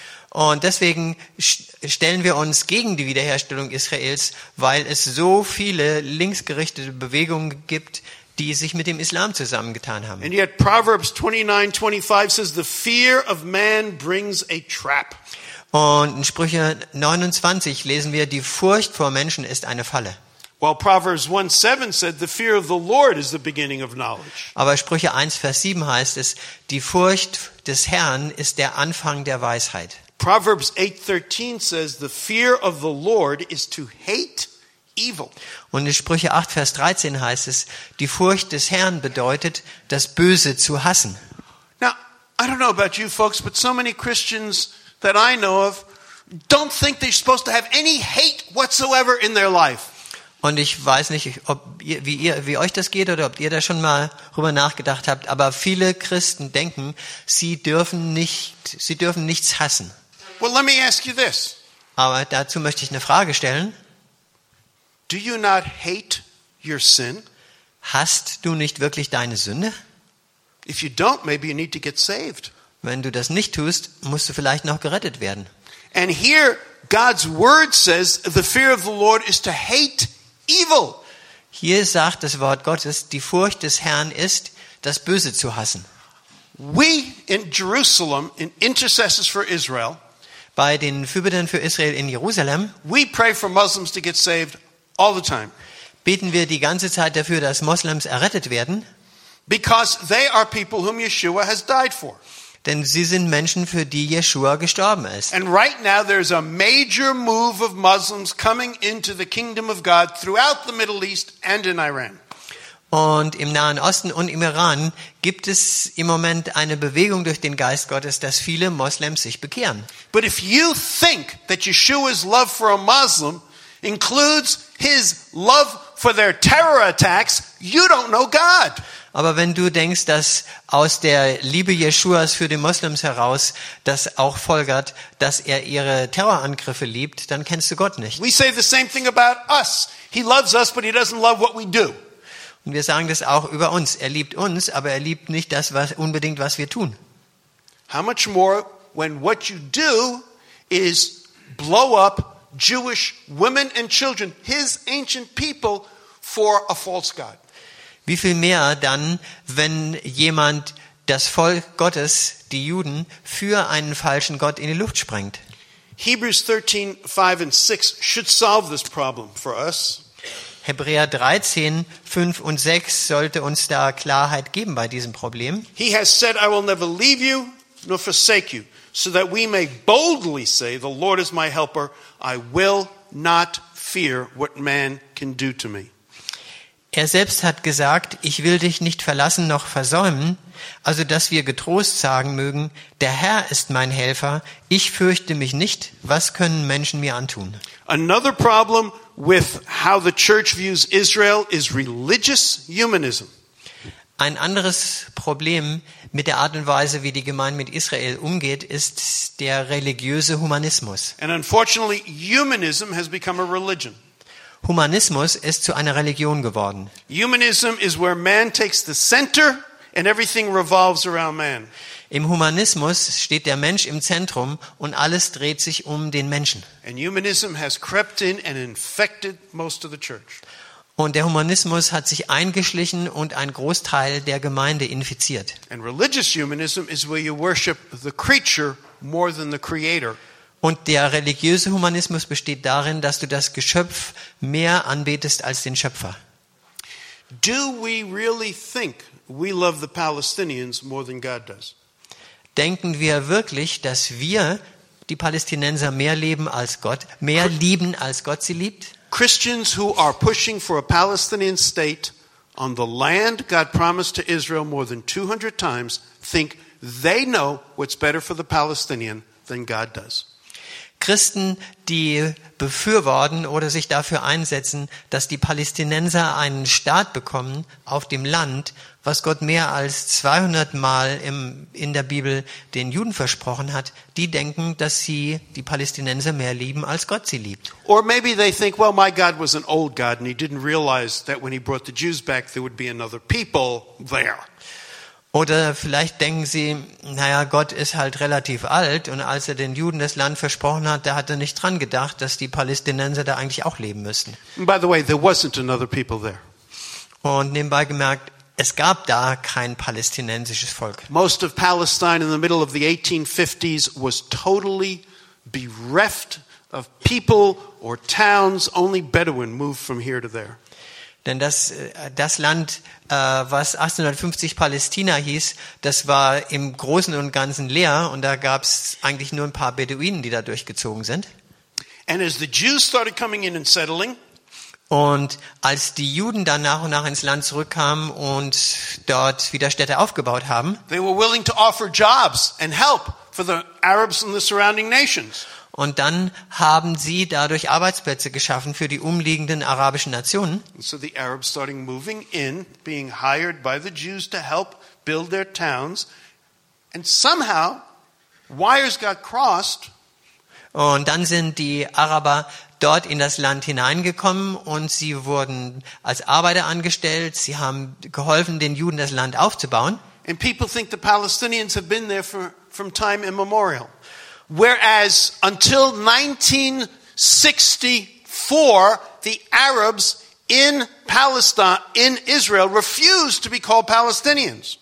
Und deswegen stellen wir uns gegen die Wiederherstellung Israels, weil es so viele linksgerichtete Bewegungen gibt, die sich mit dem Islam zusammengetan haben. And yet Proverbs twenty-nine twenty-five says the fear of man brings a trap. Und in Sprüche neunundzwanzig lesen wir, die Furcht vor Menschen ist eine Falle. While Proverbs one seven said the fear of the Lord is the beginning of knowledge. Aber Sprüche eins Vers sieben heißt es, die Furcht des Herrn ist der Anfang der Weisheit. Proverbs eight thirteen says the fear of the Lord is to hate evil. Und in Sprüche acht Vers dreizehn heißt es, die Furcht des Herrn bedeutet, das Böse zu hassen. Now, I don't know about you folks, but so many Christians that I know of don't think they're supposed to have any hate whatsoever in their life. Und ich weiß nicht, ob ihr, wie, ihr, wie euch das geht oder ob ihr da schon mal drüber nachgedacht habt, aber viele Christen denken, sie dürfen nicht, sie dürfen nichts hassen. Well, let me ask you this. Aber dazu möchte ich eine Frage stellen. Do you not hate your sin? Hasst du nicht wirklich deine Sünde? If you don't, maybe you need to get saved. Wenn du das nicht tust, musst du vielleicht noch gerettet werden. And here, God's word says the fear of the Lord is to hate evil. Hier sagt das Wort Gottes, die Furcht des Herrn ist, das Böse zu hassen. We in Jerusalem, in Intercessors for Israel, Bei den Fürbitern für Israel in Jerusalem we pray for Muslims to get saved all the time. beten wir die ganze Zeit dafür, dass Moslems errettet werden, Because they are people whom Yeshua has died for. denn sie sind Menschen, für die Jeschua gestorben ist. And right now there's a major move of Muslims coming into the kingdom of God throughout the Middle East and in Iran. Und im Nahen Osten und im Iran gibt es im Moment eine Bewegung durch den Geist Gottes, dass viele Moslems sich bekehren. But if you think that Yeshua's love for a Muslim includes his love for their terror attacks, you don't know God. Aber wenn du denkst, dass aus der Liebe Jeschuas für die Moslems heraus das auch folgert, dass er ihre Terrorangriffe liebt, dann kennst du Gott nicht. We say the same thing about us. He loves us, but he doesn't love what we do. Und wir sagen das auch über uns. Er liebt uns, aber er liebt nicht das, was unbedingt, was wir tun. How much more when what you do is blow up Jewish women and children, his ancient people, for a false God. Wie viel mehr dann, wenn jemand das Volk Gottes, die Juden, für einen falschen Gott in die Luft sprengt. Hebrews thirteen, five and six should solve this problem for us. Hebräer dreizehn, fünf und sechs sollte uns da Klarheit geben bei diesem Problem. He has said, I will never leave you nor forsake you, so that we may boldly say, the Lord is my helper. I will not fear what man can do to me. Er selbst hat gesagt, ich will dich nicht verlassen noch versäumen. Also dass wir getrost sagen mögen, der Herr ist mein Helfer, ich fürchte mich nicht, was können Menschen mir antun? Another problem with how the church views Israel is religious humanism. Ein anderes Problem mit der Art und Weise, wie die Gemeinde mit Israel umgeht, ist der religiöse Humanismus. And unfortunately, humanism has become a religion. Humanismus ist zu einer Religion geworden. Humanism is where man takes the center and everything revolves around man. Im Humanismus steht der Mensch im Zentrum und alles dreht sich um den Menschen. And humanism has crept in and infected most of the church. Und der Humanismus hat sich eingeschlichen und einen Großteil der Gemeinde infiziert. And religious humanism is where you worship the creature more than the creator. Und der religiöse Humanismus besteht darin, dass du das Geschöpf mehr anbetest als den Schöpfer. Do we really think we love the Palestinians more than God does? Denken wir wirklich, dass wir die Palästinenser mehr lieben als Gott, mehr lieben als Gott sie liebt? Christians who are pushing for a Palestinian state on the land God promised to Israel more than two hundred times think they know what's better for the Palestinian than God does. Christen, die befürworten oder sich dafür einsetzen, dass die Palästinenser einen Staat bekommen auf dem Land, was Gott mehr als zweihundert Mal im, in der Bibel den Juden versprochen hat, die denken, dass sie die Palästinenser mehr lieben, als Gott sie liebt. Or maybe they think, well, my God was an old God and he didn't realize that when he brought the Jews back, there would be another people there. Oder vielleicht denken sie, naja, Gott ist halt relativ alt und als er den Juden das Land versprochen hat, da hat er nicht dran gedacht, dass die Palästinenser da eigentlich auch leben müssten. And by the way, there wasn't another people there. Und nebenbei gemerkt, es gab da kein palästinensisches Volk. Most of Palestine in the middle of the eighteen fifties was totally bereft of people or towns. Only Bedouin moved from here to there. Denn das, das Land, was achtzehnhundertfünfzig Palästina hieß, das war im Großen und Ganzen leer und da gab es eigentlich nur ein paar Beduinen, die da durchgezogen sind. And as the Jews started coming in and settling, und als die Juden dann nach und nach ins Land zurückkamen und dort wieder Städte aufgebaut haben, they were willing to offer jobs and help for the Arabs in the surrounding nations. Und dann haben sie dadurch Arbeitsplätze geschaffen für die umliegenden arabischen Nationen. So the Arabs started moving in, being hired by the Jews to help build their towns. And somehow, wires got crossed. Und dann sind die Araber dort in das Land hineingekommen und sie wurden als Arbeiter angestellt. Sie haben geholfen, den Juden das Land aufzubauen. And people think the Palestinians have been there for, from time immemorial. Whereas until nineteen sixty-four, the Arabs in Palestine, in Israel, refused to be called Palestinians.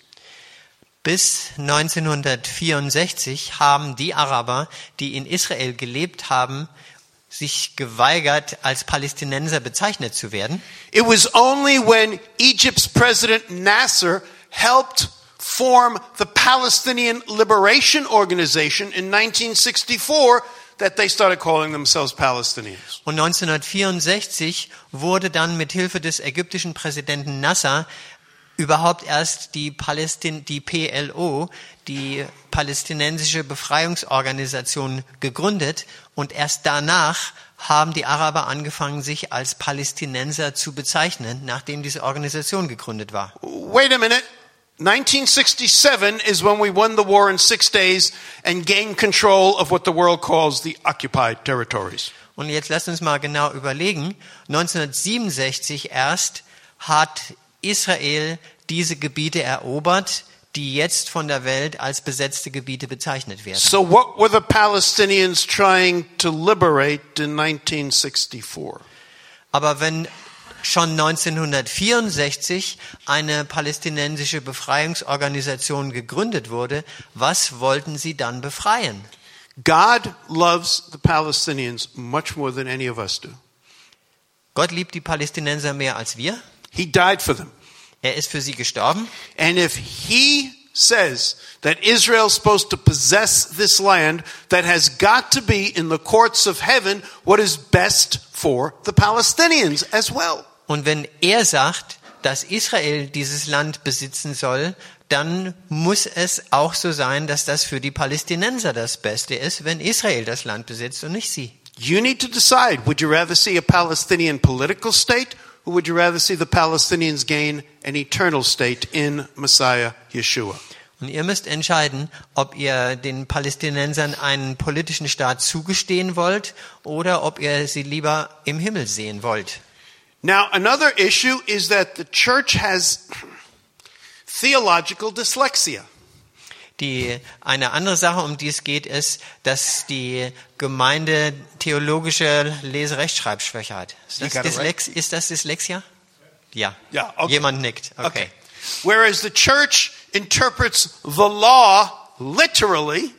Bis neunzehnhundertvierundsechzig haben die Araber, die in Israel gelebt haben, sich geweigert, als Palästinenser bezeichnet zu werden. It was only when Egypt's President Nasser helped form the Palestinian Liberation Organization in nineteen sixty-four that they started calling themselves Palestinians. Und neunzehnhundertvierundsechzig wurde dann mit Hilfe des ägyptischen Präsidenten Nasser überhaupt erst die Palästin die P L O, die palästinensische Befreiungsorganisation, gegründet und erst danach haben die Araber angefangen, sich als Palästinenser zu bezeichnen, nachdem diese Organisation gegründet war. Wait a minute. nineteen sixty-seven is when we won the war in six days and gained control of what the world calls the occupied territories. Und jetzt lasst uns mal genau überlegen. neunzehnhundertsiebenundsechzig erst hat Israel diese Gebiete erobert, die jetzt von der Welt als besetzte Gebiete bezeichnet werden. So what were the Palestinians trying to liberate in nineteen sixty-four? Aber wenn schon neunzehnhundertvierundsechzig eine palästinensische Befreiungsorganisation gegründet wurde, was wollten sie dann befreien? God loves the Palestinians much more than any of us do. Gott liebt die Palästinenser mehr als wir. He died for them. Er ist für sie gestorben. And if he says that Israel is supposed to possess this land, that has got to be in the courts of heaven what is best for the Palestinians as well. Und wenn er sagt, dass Israel dieses Land besitzen soll, dann muss es auch so sein, dass das für die Palästinenser das Beste ist, wenn Israel das Land besitzt und nicht sie. You need to decide, would you rather see a Palestinian political state, or would you rather see the Palestinians gain an eternal state in Messiah Yeshua? Und ihr müsst entscheiden, ob ihr den Palästinensern einen politischen Staat zugestehen wollt oder ob ihr sie lieber im Himmel sehen wollt. Now, another issue is that the church has theological dyslexia. Die, eine andere Sache, um die es geht, ist, dass die Gemeinde theologische Lese-Rechtschreibschwäche hat. Ist das, Dyslex, ist das Dyslexia? Ja. Ja, okay. Jemand nickt. Okay. Okay. Whereas the church interprets the law literally.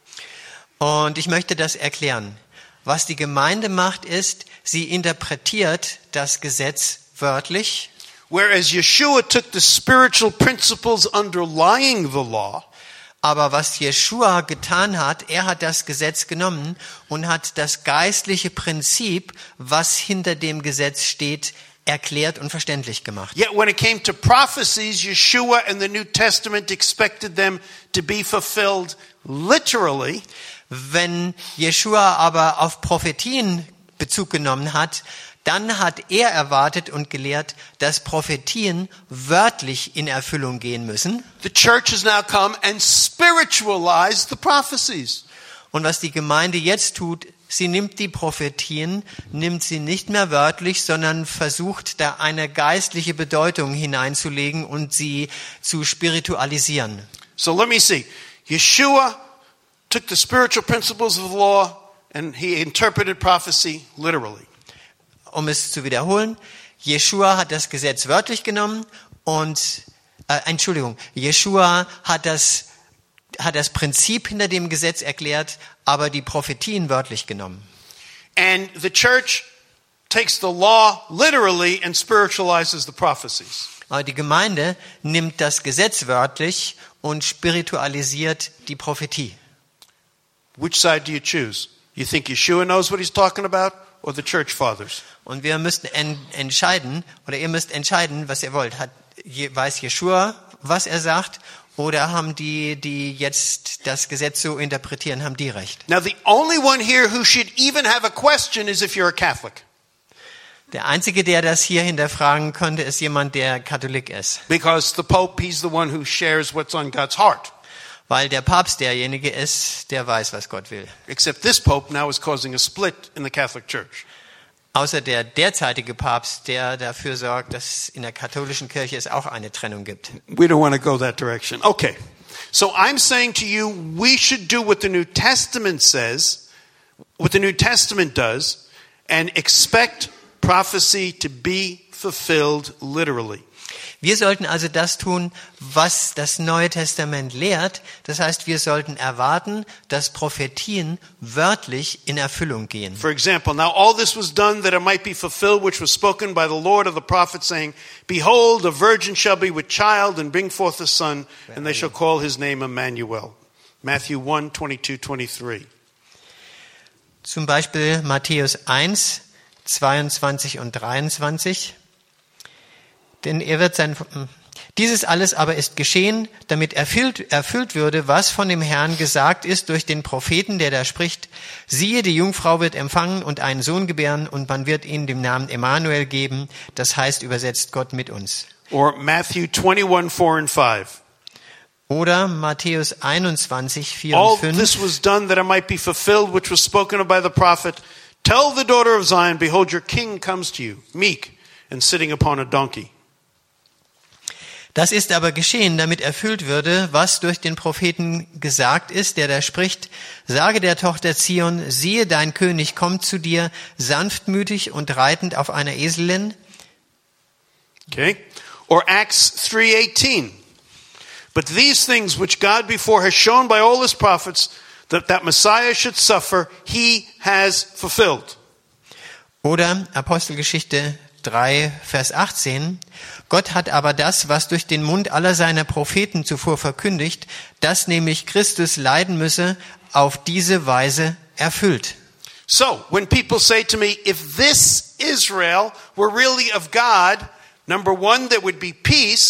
Und ich möchte das erklären. Was die Gemeinde macht, ist, sie interpretiert das Gesetz wörtlich. Whereas Yeshua took the spiritual principles underlying the law. Aber was Jeschua getan hat, er hat das Gesetz genommen und hat das geistliche Prinzip, was hinter dem Gesetz steht, erklärt und verständlich gemacht. Yet when it came to prophecies, Yeshua and the New Testament expected them to be fulfilled literally. Wenn Jeschua aber auf Prophetien Bezug genommen hat, dann hat er erwartet und gelehrt, dass Prophetien wörtlich in Erfüllung gehen müssen. The church has now come and spiritualized the prophecies. Und was die Gemeinde jetzt tut, sie nimmt die Prophetien, nimmt sie nicht mehr wörtlich, sondern versucht da eine geistliche Bedeutung hineinzulegen und sie zu spiritualisieren. So let me see. Yeshua took the spiritual principles of the law and he interpreted prophecy literally. Um es zu wiederholen, Jeschua hat das Gesetz wörtlich genommen und, äh, Entschuldigung, Jeschua hat das, hat das Prinzip hinter dem Gesetz erklärt, aber die Prophetien wörtlich genommen. And the church takes the law literally and spiritualizes the prophecies. Aber die Gemeinde nimmt das Gesetz wörtlich und spiritualisiert die Prophetie. Which side do you choose? You think Yeshua knows what he's talking about or the church fathers? Und wir müssen en- entscheiden, oder ihr müsst entscheiden, was ihr wollt. Hat, je, weiß Jeschua, was er sagt, oder haben die, die jetzt das Gesetz so interpretieren, haben die recht? Now the only one here who should even have a question is if you're a Catholic. Der Einzige, der das hier hinterfragen könnte, ist jemand, der Katholik ist. Because the Pope, he's the one who shares what's on God's heart. Weil der Papst derjenige ist, der weiß, was Gott will. Except this Pope now is causing a split in the Catholic Church. Außer der derzeitige Papst, der dafür sorgt, dass in der katholischen Kirche es auch eine Trennung gibt. We don't want to go that direction. Okay. So I'm saying to you, we should do what the New Testament says, what the New Testament does, and expect prophecy to be fulfilled literally. Wir sollten also das tun, was das Neue Testament lehrt. Das heißt, wir sollten erwarten, dass Prophetien wörtlich in Erfüllung gehen. For example, now all this was done that it might be fulfilled, which was spoken by the Lord of the prophet, saying, Behold, a virgin shall be with child and bring forth a son, and they shall call his name Emmanuel. Matthew one, twenty-two, twenty-three. Zum Beispiel Matthäus eins, zweiundzwanzig und dreiundzwanzig. Denn er wird sein, dieses alles aber ist geschehen, damit erfüllt, erfüllt würde, was von dem Herrn gesagt ist durch den Propheten, der da spricht. Siehe, die Jungfrau wird empfangen und einen Sohn gebären und man wird ihm den Namen Emmanuel geben. Das heißt übersetzt Gott mit uns. Or Matthew twenty-one, four and five. Oder Matthäus einundzwanzig, vier All und fünf. this was done that it might be fulfilled, which was spoken of by the prophet. Tell the daughter of Zion, behold, your king comes to you, meek and sitting upon a donkey. Das ist aber geschehen, damit erfüllt würde, was durch den Propheten gesagt ist, der da spricht, sage der Tochter Zion, siehe, dein König kommt zu dir, sanftmütig und reitend auf einer Eselin. Okay. Or Acts three eighteen. But these things which God before has shown by all his prophets, that that Messiah should suffer, he has fulfilled. Oder Apostelgeschichte drei, Vers achtzehn. Gott hat aber das, was durch den Mund aller seiner Propheten zuvor verkündigt, dass nämlich Christus leiden müsse, auf diese Weise erfüllt. So, when people say to me, if this Israel were really of God, number one, there would be peace.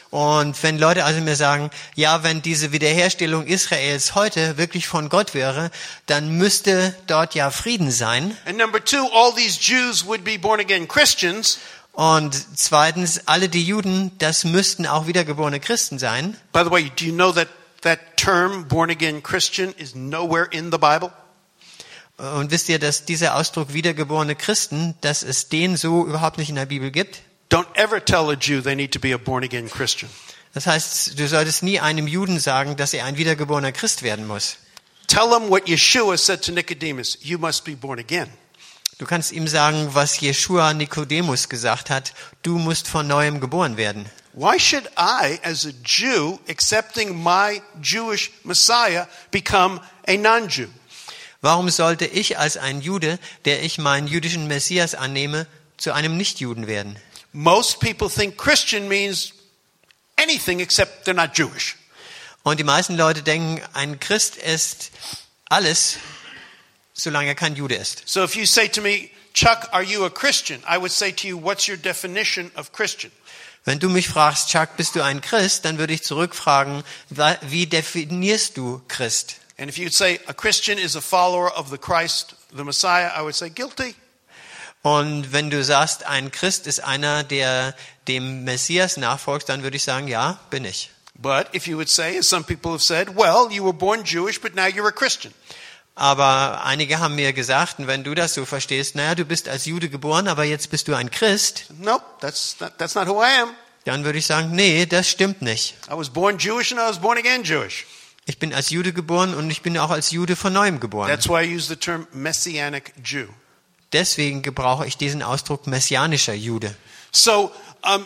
Und wenn Leute also mir sagen, ja, wenn diese Wiederherstellung Israels heute wirklich von Gott wäre, dann müsste dort ja Frieden sein. And number two, all these Jews would be born again Christians. Und zweitens, alle die Juden, das müssten auch wiedergeborene Christen sein. By the way, do you know that that term born again Christian is nowhere in the Bible? Und wisst ihr, dass dieser Ausdruck wiedergeborene Christen, dass es den so überhaupt nicht in der Bibel gibt? Don't ever tell a Jew they need to be a born again Christian. Das heißt, du solltest nie einem Juden sagen, dass er ein wiedergeborener Christ werden muss. Tell him what Yeshua said to Nicodemus, you must be born again. Du kannst ihm sagen, was Jeschua Nikodemus gesagt hat, du musst von neuem geboren werden. Why should I, as a Jew, accepting my Jewish Messiah, become a non-Jew? Warum sollte ich als ein Jude, der ich meinen jüdischen Messias annehme, zu einem Nichtjuden werden? Most people think Christian means anything except they're not Jewish. Und die meisten Leute denken, ein Christ ist alles, solange er kein Jude ist. So if you say to me, Chuck, are you a Christian? I would say to you, what's your definition of Christian? Wenn du mich fragst, Chuck, bist du ein Christ, dann würde ich zurückfragen, wie definierst du Christ? And if you'd say a Christian is a follower of the Christ, the Messiah, I would say guilty. Und wenn du sagst, ein Christ ist einer, der dem Messias nachfolgt, dann würde ich sagen, ja, bin ich. But if you would say, as some people have said, well, you were born Jewish, but now you're a Christian. Aber einige haben mir gesagt, und wenn du das so verstehst, naja, du bist als Jude geboren, aber jetzt bist du ein Christ. Nope, that's not, that's not who I am. Dann würde ich sagen, nee, das stimmt nicht. I was born Jewish and I was born again Jewish. Ich bin als Jude geboren und ich bin auch als Jude von neuem geboren. That's why I use the term Messianic Jew. Deswegen gebrauche ich diesen Ausdruck messianischer Jude. So, um,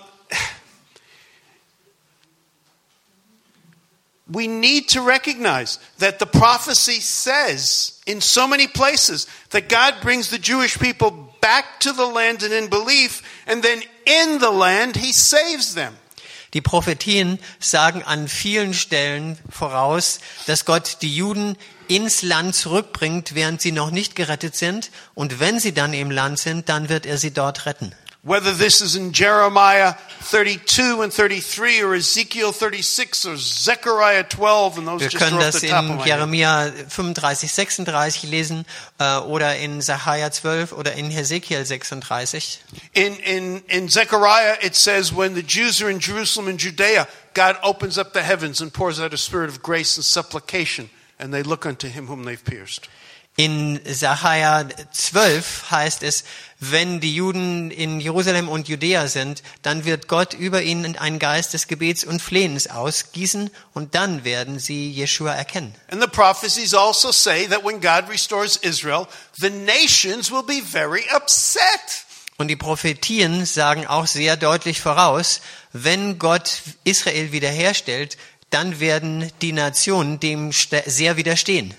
we need to recognize that the prophecy says in so many places that God brings the Jewish people back to the land and in belief, and then in the land he saves them. Die Prophetien sagen an vielen Stellen voraus, dass Gott die Juden ins Land zurückbringt, während sie noch nicht gerettet sind. Und wenn sie dann im Land sind, dann wird er sie dort retten. Whether this is in Jeremiah thirty-two and thirty-three or Ezekiel thirty-six or Zechariah twelve and those Wir just können off das the top of in my head. Jeremia fünfunddreißig, sechsunddreißig lesen äh, oder in Sacharja zwölf oder in Hesekiel sechsunddreißig. In, in, in Zechariah it says when the Jews are in Jerusalem and Judea, God opens up the heavens and pours out a spirit of grace and supplication, and they look unto him whom they've pierced. In Sacharja zwölf heißt es, wenn die Juden in Jerusalem und Judäa sind, dann wird Gott über ihnen einen Geist des Gebets und Flehens ausgießen und dann werden sie Jeschua erkennen. And the prophecies also say that when God restores Israel, the nations will be very upset. Und die Prophetien sagen auch sehr deutlich voraus, wenn Gott Israel wiederherstellt, dann werden die Nationen dem sehr widerstehen.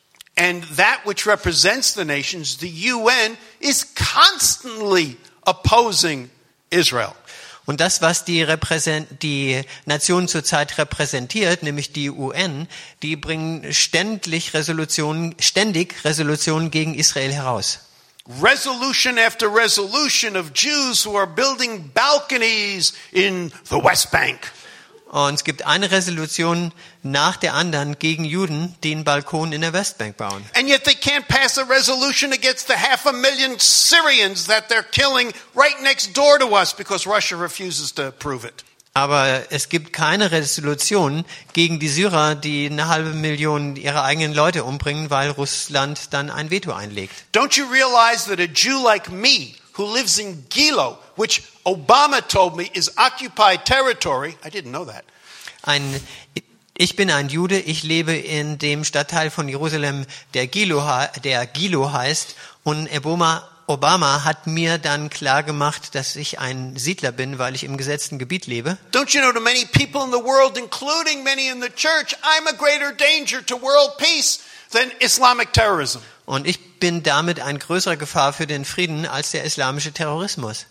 And that which represents the nations, the U N, is constantly opposing Israel. Und das, was die, Repräsent- die Nation zurzeit repräsentiert, nämlich die U N, die bringen ständig Resolutionen, ständig Resolutionen gegen Israel heraus. Resolution after resolution of Jews who are building balconies in the West Bank. Und es gibt eine Resolution nach der anderen gegen Juden, die einen Balkon in der Westbank bauen. And yet they can't pass a resolution against the half a million Syrians that they're killing right next door to us because Russia refuses to approve it. Aber es gibt keine Resolution gegen die Syrer, die eine halbe Million ihrer eigenen Leute umbringen, weil Russland dann ein Veto einlegt. Don't you realize that a Jew like me who lives in Gilo, which Obama told me is occupied territory, I didn't know that. Ein, ich bin ein Jude, ich lebe in dem Stadtteil von Jerusalem, der Gilo, der Gilo heißt, und Obama, Obama hat mir dann klar gemacht, dass ich ein Siedler bin, weil ich im gesetzten Gebiet lebe. Don't you know, to many people in the world, including many in the church, I'm a greater danger to world peace than Islamic terrorism. Und ich bin damit eine größere Gefahr für den Frieden als der islamische Terrorismus.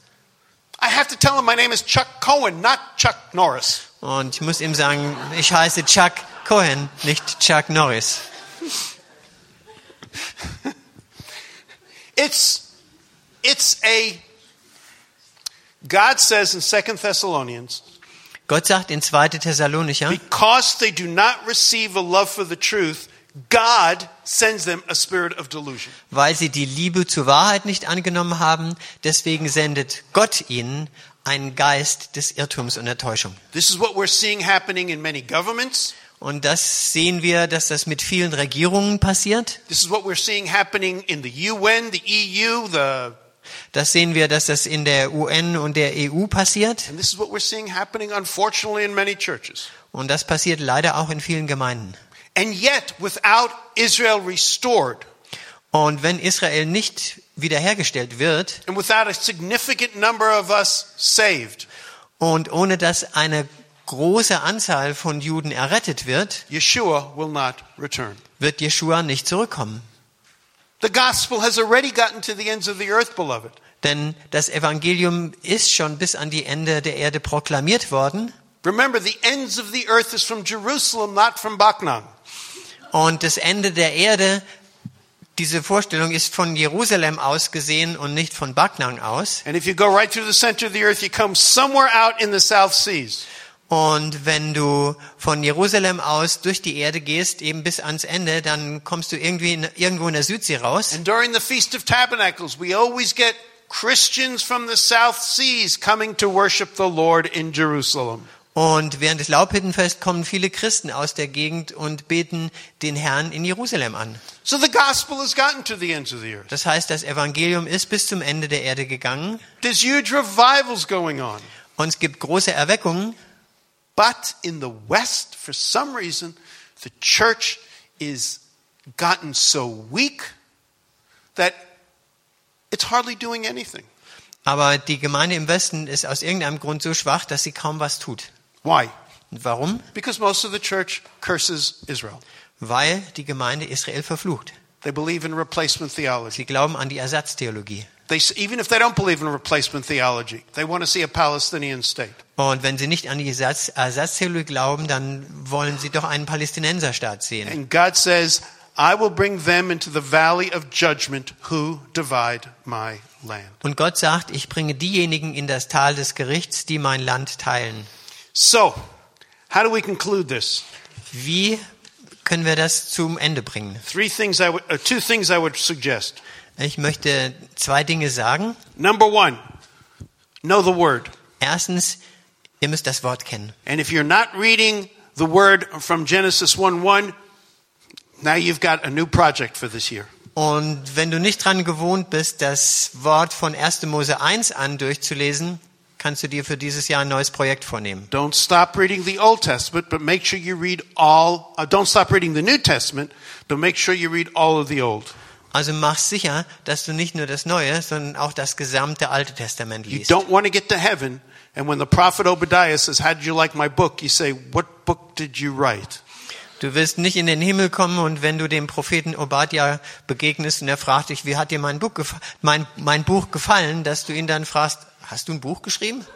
I have to tell him my name is Chuck Cohen, not Chuck Norris. Und ich muss ihm sagen, ich heiße Chuck Cohen, nicht Chuck Norris. It's, it's a, God says in Second Thessalonians, Gott sagt in zweiter Thessalonicher, Because they do not receive a love for the truth, God sends them a spirit of delusion. weil sie die Liebe zur Wahrheit nicht angenommen haben, deswegen sendet Gott ihnen einen Geist des Irrtums und der Täuschung. This is what we're seeing happening in many governments. Und das sehen wir, dass das mit vielen Regierungen passiert. This is what we're seeing happening in the U N, the E U, the Das sehen wir, dass das in der U N und der E U passiert. and this is what we're seeing happening unfortunately in many churches. Und das passiert leider auch in vielen Gemeinden. And yet, without Israel restored, Und wenn Israel nicht wiederhergestellt wird and without a significant number of us saved, und ohne dass eine große Anzahl von Juden errettet wird, Yeshua will not return. wird Jeschua nicht zurückkommen. The gospel has already gotten to the ends of the earth, beloved. Denn das Evangelium ist schon bis an die Ende der Erde proklamiert worden. Remember, the ends of the earth is from Jerusalem, not from Baknang. Und das Ende der Erde, diese Vorstellung ist von Jerusalem aus gesehen und nicht von Baknang aus. And if you go right through the center of the earth, you come somewhere out in the South Seas. Und wenn du von Jerusalem aus durch die Erde gehst, eben bis ans Ende, dann kommst du irgendwie in, irgendwo in der Südsee raus. And during the Feast of Tabernacles, we always get Christians from the South Seas coming to worship the Lord in Jerusalem. Und während des Laubhüttenfests kommen viele Christen aus der Gegend und beten den Herrn in Jerusalem an. So the gospel has gotten to the ends of the earth. Das heißt, das Evangelium ist bis zum Ende der Erde gegangen. There's huge revivals going on. Und es gibt große Erweckungen. But in the West, for some reason, the church is gotten so weak that it's hardly doing anything. Aber die Gemeinde im Westen ist aus irgendeinem Grund so schwach, dass sie kaum was tut. Why? Und warum? Because most of the church curses Israel. Weil die Gemeinde Israel verflucht. They believe in replacement theology. Sie glauben an die Ersatztheologie. They, even if they don't believe in replacement theology, they want to see a Palestinian state. Und wenn sie nicht an die Ersatz, Ersatztheologie glauben, dann wollen sie doch einen Palästinenserstaat sehen. And God says, I will bring them into the valley of judgment who divide my land. Und Gott sagt, ich bringe diejenigen in das Tal des Gerichts, die mein Land teilen. So, how do we conclude this? Wie können wir das zum Ende bringen? Three things I would, uh, two things I would suggest. Ich möchte zwei Dinge sagen. Number one, know the word. Erstens, ihr müsst das Wort kennen. And if you're not reading the word from Genesis one one, now you've got a new project for this year. Und wenn du nicht dran gewohnt bist, das Wort von erster Mose eins an durchzulesen, kannst du dir für dieses Jahr ein neues Projekt vornehmen. Don't stop reading the Old Testament, but make sure you read all, uh, don't stop reading the New Testament, but make sure you read all of the Old. Also mach sicher, dass du nicht nur das Neue, sondern auch das gesamte Alte Testament You liest. don't want to get to heaven, and when the prophet Obadiah says, how did you like my book? You say, what book did you write? Du wirst nicht in den Himmel kommen und wenn du dem Propheten Obadja begegnest und er fragt dich, wie hat dir mein Buch, gef- mein, mein Buch gefallen, dass du ihn dann fragst, hast du ein Buch geschrieben?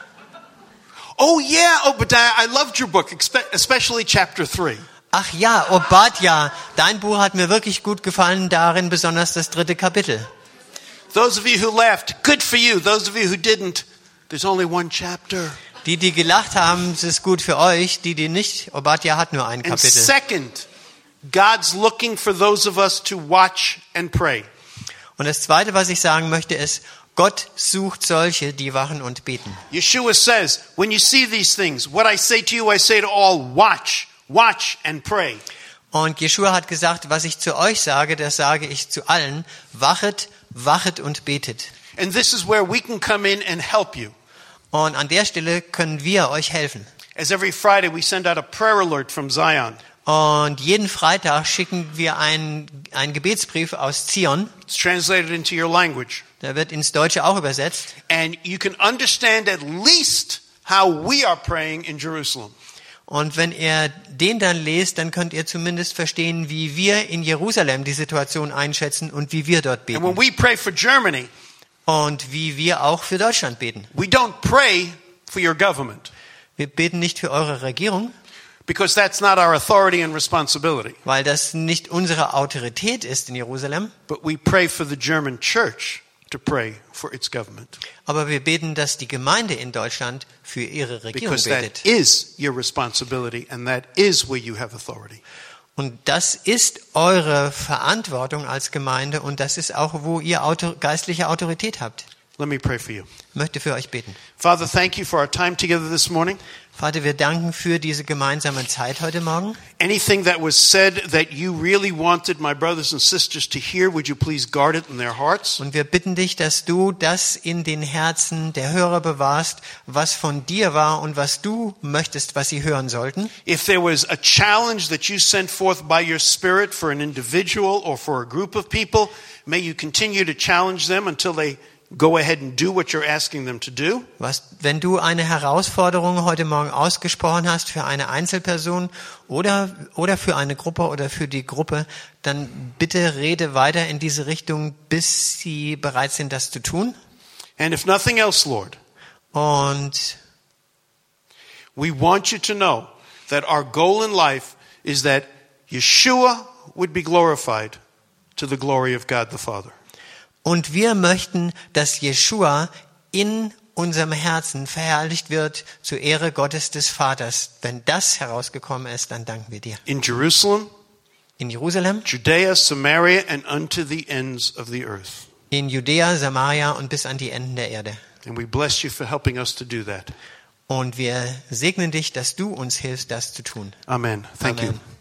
Oh yeah, Obadiah, I loved your book, expe- especially chapter three. Ach ja, Obadja, dein Buch hat mir wirklich gut gefallen, darin besonders das dritte Kapitel. Those of you who laughed, good for you. Those of you who didn't, there's only one chapter. Die, die gelacht haben, es ist gut für euch. Die, die nicht, Obadja hat nur ein And Kapitel. second, God's looking for those of us to watch and pray. Und das Zweite, was ich sagen möchte, ist, Gott sucht solche, die wachen und beten. Yeshua says, when you see these things, what I say to you, I say to all, watch, watch and pray. Und Jeschua hat gesagt, was ich zu euch sage, das sage ich zu allen. Wachet, wachet und betet. And this is where we can come in and help you. Und an der Stelle können wir euch helfen. As every Friday we send out a prayer alert from Zion. Und jeden Freitag schicken wir einen, einen Gebetsbrief aus Zion. It's translated into your language. Der wird ins Deutsche auch übersetzt. And you can understand at least how we are praying in Jerusalem. Und wenn ihr den dann lest, dann könnt ihr zumindest verstehen, wie wir in Jerusalem die Situation einschätzen und wie wir dort And when beten. we pray for Germany, Und wie wir auch für Deutschland beten. we don't pray for your government Wir beten nicht für eure Regierung, because that's not our authority and responsibility. weil das nicht unsere Autorität ist in Jerusalem, But we pray for the German church to pray for its government. Aber wir beten, dass die Gemeinde in Deutschland für ihre Regierung Because that betet. is your responsibility and that is where you have authority. Und das ist eure Verantwortung als Gemeinde und das ist auch, wo ihr auto, geistliche Autorität habt. Let me pray for you. Ich möchte für euch beten. Father, thank you for our time together this morning. Vater, wir danken für diese gemeinsame Zeit heute Morgen. Anything that was said that you really wanted my brothers and sisters to hear, would you please guard it in their hearts? Und wir bitten dich, dass du das in den Herzen der Hörer bewahrst, was von dir war und was du möchtest, was sie hören sollten. If there was a challenge that you sent forth by your Spirit for an individual or for a group of people, may you continue to challenge them until they go ahead and do what you're asking them to do. Was, wenn du eine Herausforderung heute Morgen ausgesprochen hast für eine Einzelperson oder, oder für eine Gruppe oder für die Gruppe, dann bitte rede weiter in diese Richtung, bis sie bereit sind, das zu tun. And if nothing else, Lord, Und we want you to know that our goal in life is that Yeshua would be glorified to the glory of God the Father. Und wir möchten, dass Jeschua in unserem Herzen verherrlicht wird zur Ehre Gottes des Vaters. Wenn das herausgekommen ist, dann danken wir dir. In Jerusalem, In Jerusalem, Judea, Samaria, and unto the ends of the earth. in Judäa, Samaria und bis an die Enden der Erde. And we bless you for helping us to do that. Und wir segnen dich, dass du uns hilfst, das zu tun. Amen. Thank you. Amen.